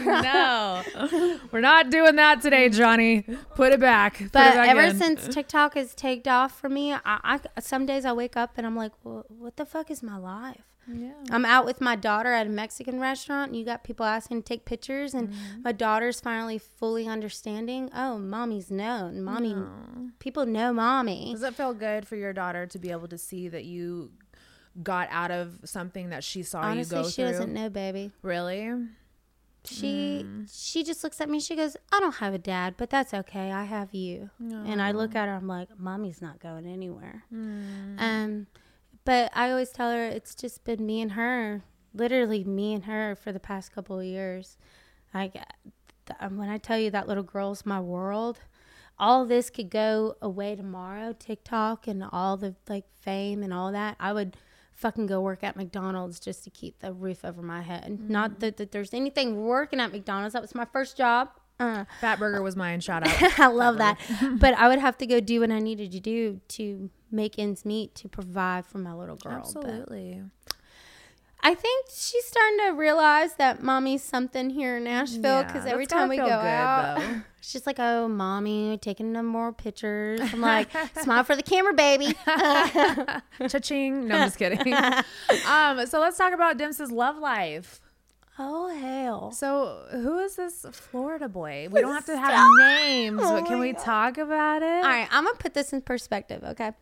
Oh, no. We're not doing that today, Johnny. Put it back. Put it But back ever in. since TikTok has taken off for me, I, I some days I wake up and I'm like, well, what the fuck is my life? Yeah. I'm out with my daughter at a Mexican restaurant, and you got people asking to take pictures, and Mm-hmm. my daughter's finally fully understanding. Oh, mommy's known. Mommy, people know mommy. Does it feel good for your daughter to be able to see that you got out of something that she saw Honestly, you go she through? doesn't know, baby. Really? She Mm. she just looks at me. She goes, I don't have a dad, but that's okay. I have you. And I look at her. I'm like, mommy's not going anywhere. Mm. Um, but I always tell her it's just been me and her, literally me and her for the past couple of years. Like, th- when I tell you that little girl's my world, all this could go away tomorrow. TikTok and all the like fame and all that. I would fucking go work at McDonald's just to keep the roof over my head. Mm-hmm. Not that, that there's anything working at McDonald's. That was my first job. Uh, Fat Burger was mine. Shout out. I love that. But I would have to go do what I needed to do to make ends meet to provide for my little girl. But Absolutely. I think she's starting to realize that mommy's something here in Nashville, because Yeah, every that's gotta time we go feel good, out, though. she's like, oh, mommy, taking no more pictures. I'm like, smile for the camera, baby. Cha-ching. No, I'm just kidding. um, so let's talk about Dims's love life. Oh, hell. So who is this Florida boy? We don't have to have Stop. names, Oh but can my we God. talk about it? All right, I'm going to put this in perspective, okay?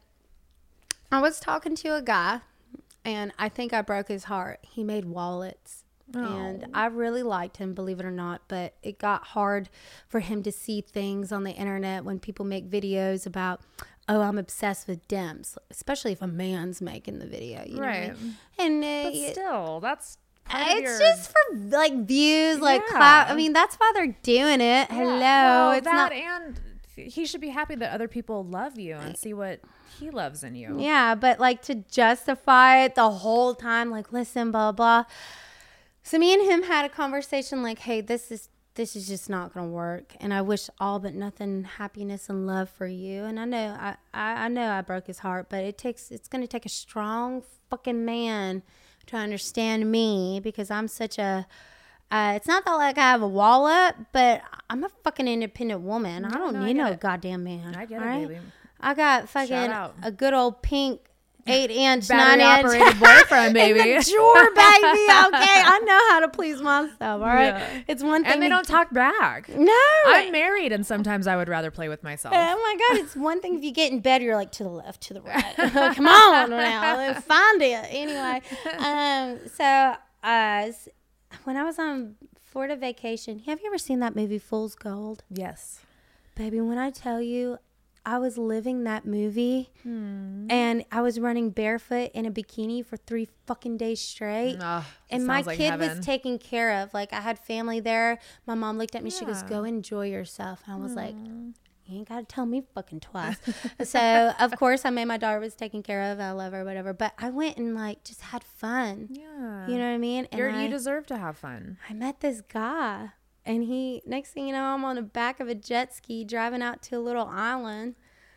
I was talking to a guy, and I think I broke his heart. He made wallets. And I really liked him, believe it or not, but it got hard for him to see things on the internet when people make videos about, oh, I'm obsessed with Dems, especially if a man's making the video. You know what I Right. mean? And uh, But it- still, that's part of it's your- just for like views, like Yeah. clout. I mean, that's why they're doing it. Hello, Well, it's that not. and he should be happy that other people love you and see what he loves in you. Yeah, but like to justify it the whole time, like listen, blah blah. So me and him had a conversation, like, hey, this is this is just not gonna work, and I wish all but nothing happiness and love for you. And I know I I, I know I broke his heart, but it takes it's gonna take a strong fucking man to understand me, because I'm such a. Uh, it's not that like I have a wallet, but I'm a fucking independent woman. I don't no, I need get no it. goddamn man. I get all it, right? baby. I got fucking out. a good old pink eight inch, nine Battery inch operated boyfriend, baby. in the drawer, baby. Okay, I know how to please myself. All right, Yeah. it's one thing. And they to- don't talk back. No, I'm married, and sometimes I would rather play with myself. oh my god, it's one thing if you get in bed, you're like to the left, to the right. Come on now, let's find it. Anyway, um, so uh, s- when I was on Florida vacation, have you ever seen that movie Fool's Gold? Yes. Baby, when I tell you, I was living that movie, and I was running barefoot in a bikini for three fucking days straight. Ugh, and my sounds like kid heaven. was taken care of. Like, I had family there. My mom looked at me. She goes, Yeah. go enjoy yourself. And I was like, you ain't got to tell me fucking twice. So, of course, I made my daughter was taken care of. I love her, whatever. But I went and, like, just had fun. Yeah. You know what I mean? And You're, I, you deserve to have fun. I met this guy. And he, next thing you know, I'm on the back of a jet ski driving out to a little island.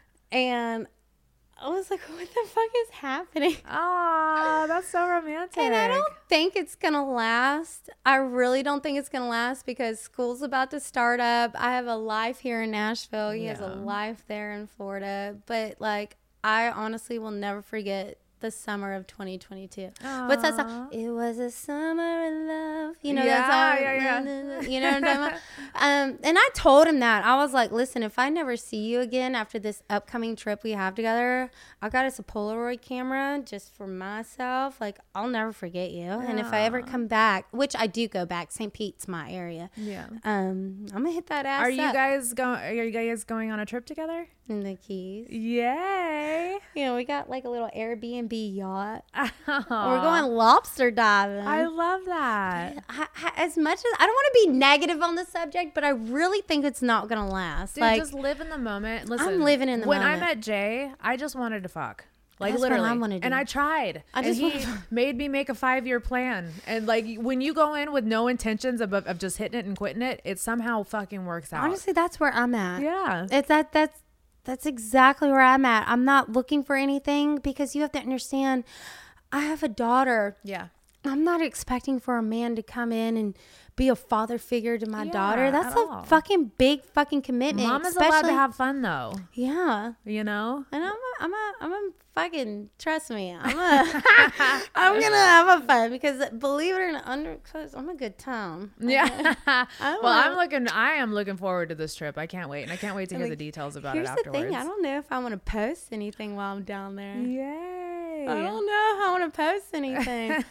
And I was like, what the fuck is happening? Oh, that's so romantic. And I don't think it's going to last. I really don't think it's going to last, because school's about to start up. I have a life here in Nashville. He has a Yeah. life there in Florida. But, like, I honestly will never forget the summer of twenty twenty-two. What's that song? It was a summer of love. You know Yeah, that song? yeah, yeah. Na, na, na. You know what I'm talking about? Um, and I told him that. I was like, listen, if I never see you again after this upcoming trip we have together, I got us a Polaroid camera just for myself. Like, I'll never forget you. And if I ever come back, which I do go back, Saint Pete's my area. Yeah. Um, I'm gonna hit that ass Are you up guys going? Are you guys going on a trip together? in the Keys. Yay! You know, we got like a little Airbnb yacht. We're We're going lobster diving. I love that. I, I, as much as I don't want to be negative on the subject, but I really think it's not gonna last. Dude, like, just live in the moment. Listen, I'm living in the when moment. I met Jay, I just wanted to fuck. Like That's what literally. I wanna do. And I tried. I and just he wanna- made me make a five year plan. And like when you go in with no intentions of, of just hitting it and quitting it, it somehow fucking works out. honestly, that's where I'm at. Yeah. It's that that's that's exactly where I'm at. I'm not looking for anything, because you have to understand, I have a daughter. Yeah. I'm not expecting for a man to come in and be a father figure to my Yeah, daughter. That's at a all. fucking big fucking commitment. Mama's allowed to especially- have fun though. Yeah. You know? And I'm a, I'm a, I'm a fucking, trust me, I'm a, I'm gonna have a fun because believe it or not, under, cause I'm a good time. Yeah. I Well, wanna- I'm looking, I am looking forward to this trip. I can't wait. And I can't wait to hear Like, the details about Here's it the afterwards. thing, I don't know if I want to post anything while I'm down there. Yay. I don't know if I want to post anything.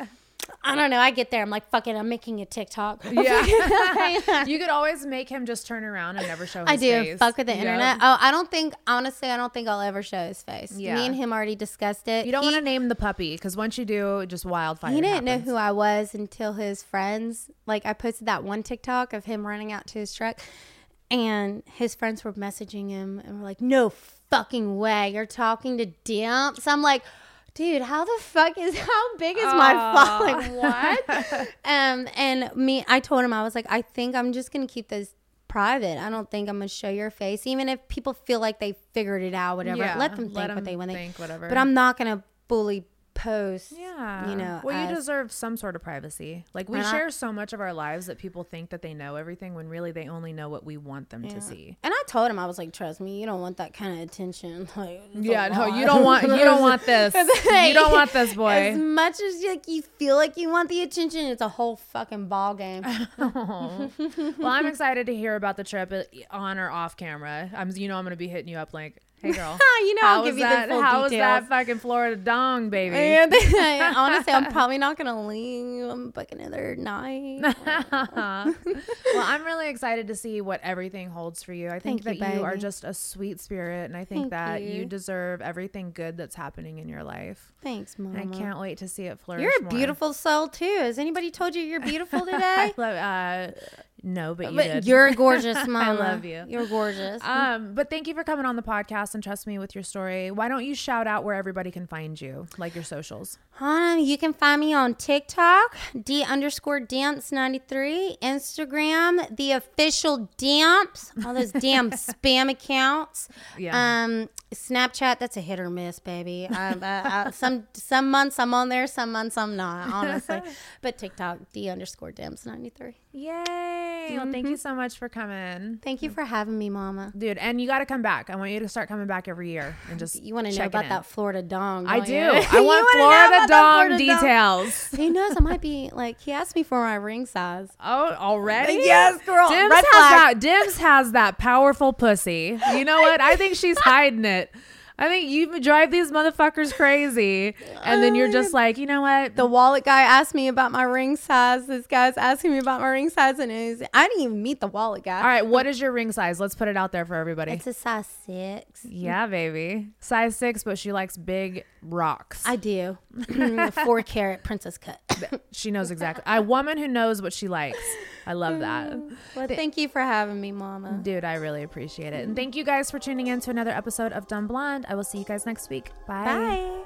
I don't know. I get there. I'm like, fuck it. I'm making a TikTok. Yeah. You could always make him just turn around and never show his I do. face. Fuck with the Yep. internet. Oh, I don't think, honestly, I don't think I'll ever show his face. Yeah. Me and him already discussed it. You don't He- want to name the puppy because once you do, just wildfire He didn't happens. know who I was until his friends, like I posted that one TikTok of him running out to his truck and his friends were messaging him and were like, no fucking way. You're talking to Dimps. I'm like, dude, how the fuck is, how big is my following? What? um, and me, I told him, I was like, I think I'm just going to keep this private. I don't think I'm going to show your face. Even if people feel like they figured it out, whatever, Yeah, let them think let what them they want to think, whatever. But I'm not going to fully post, Yeah. you know. Well, you as- deserve some sort of privacy. Like we And I- share so much of our lives that people think that they know everything when really they only know what we want them to see. And I told him, I was like, trust me, you don't want that kind of attention. Like, it's a Yeah, no, lot. you don't want you don't want this. You don't want this, As boy. much as like you feel like you want the attention, it's a whole fucking ball game. Well, I'm excited to hear about the trip uh, on or off camera. I'm, you know, I'm gonna be hitting you up like, hey, girl. You know, how I'll was give you that? the full How was that details. fucking Florida dong, baby? And honestly, I'm probably not gonna leave. I'm book another night. Well, I'm really excited to see what everything holds for you. I think Thank that you, you, are baby. just a sweet spirit, and I think Thank that you. you. deserve everything good that's happening in your life. Thanks, Mama. And I can't wait to see it flourish. You're a more. beautiful soul too. Has anybody told you you're beautiful today? I love, uh, no, but you But did. you're gorgeous, Mama. love you. You're gorgeous. Um, but thank you for coming on the podcast and trust me with your story. Why don't you shout out where everybody can find you, like your socials? Um, you can find me on TikTok, D underscore Damps ninety-three, Instagram, the official Damps, all those damn spam accounts. Yeah. Um, Snapchat, that's a hit or miss, baby. I, I, I, some some months I'm on there, some months I'm not, honestly. But TikTok, D underscore Damps ninety-three. Yay! Well, thank you so much for coming, Thank you for having me, Mama. dude. And you got to come back. I want you to start coming back every year and just You want to know check it about in. that Florida dong? I don't do. you? I You want wanna know Florida about that dong Florida dong? details. Who knows? I might be like, he asked me for my ring size. Oh, already? Yes, girl. Dims Red has flag. that. Dims has that powerful pussy. You know what? I think she's hiding it. I think you drive these motherfuckers crazy, and then you're just like, you know what? The wallet guy asked me about my ring size. This guy's asking me about my ring size, and it was, I didn't even meet the wallet guy. All right, what is your ring size? Let's put it out there for everybody. It's a size six. Yeah, baby. Size six, but she likes big rocks. I do. Four carat princess cut. She knows exactly. A woman who knows what she likes. I love that. Well, thank you for having me, Mama. Dude, I really appreciate it. And thank you guys for tuning in to another episode of Dumb Blonde. I will see you guys next week. Bye. Bye.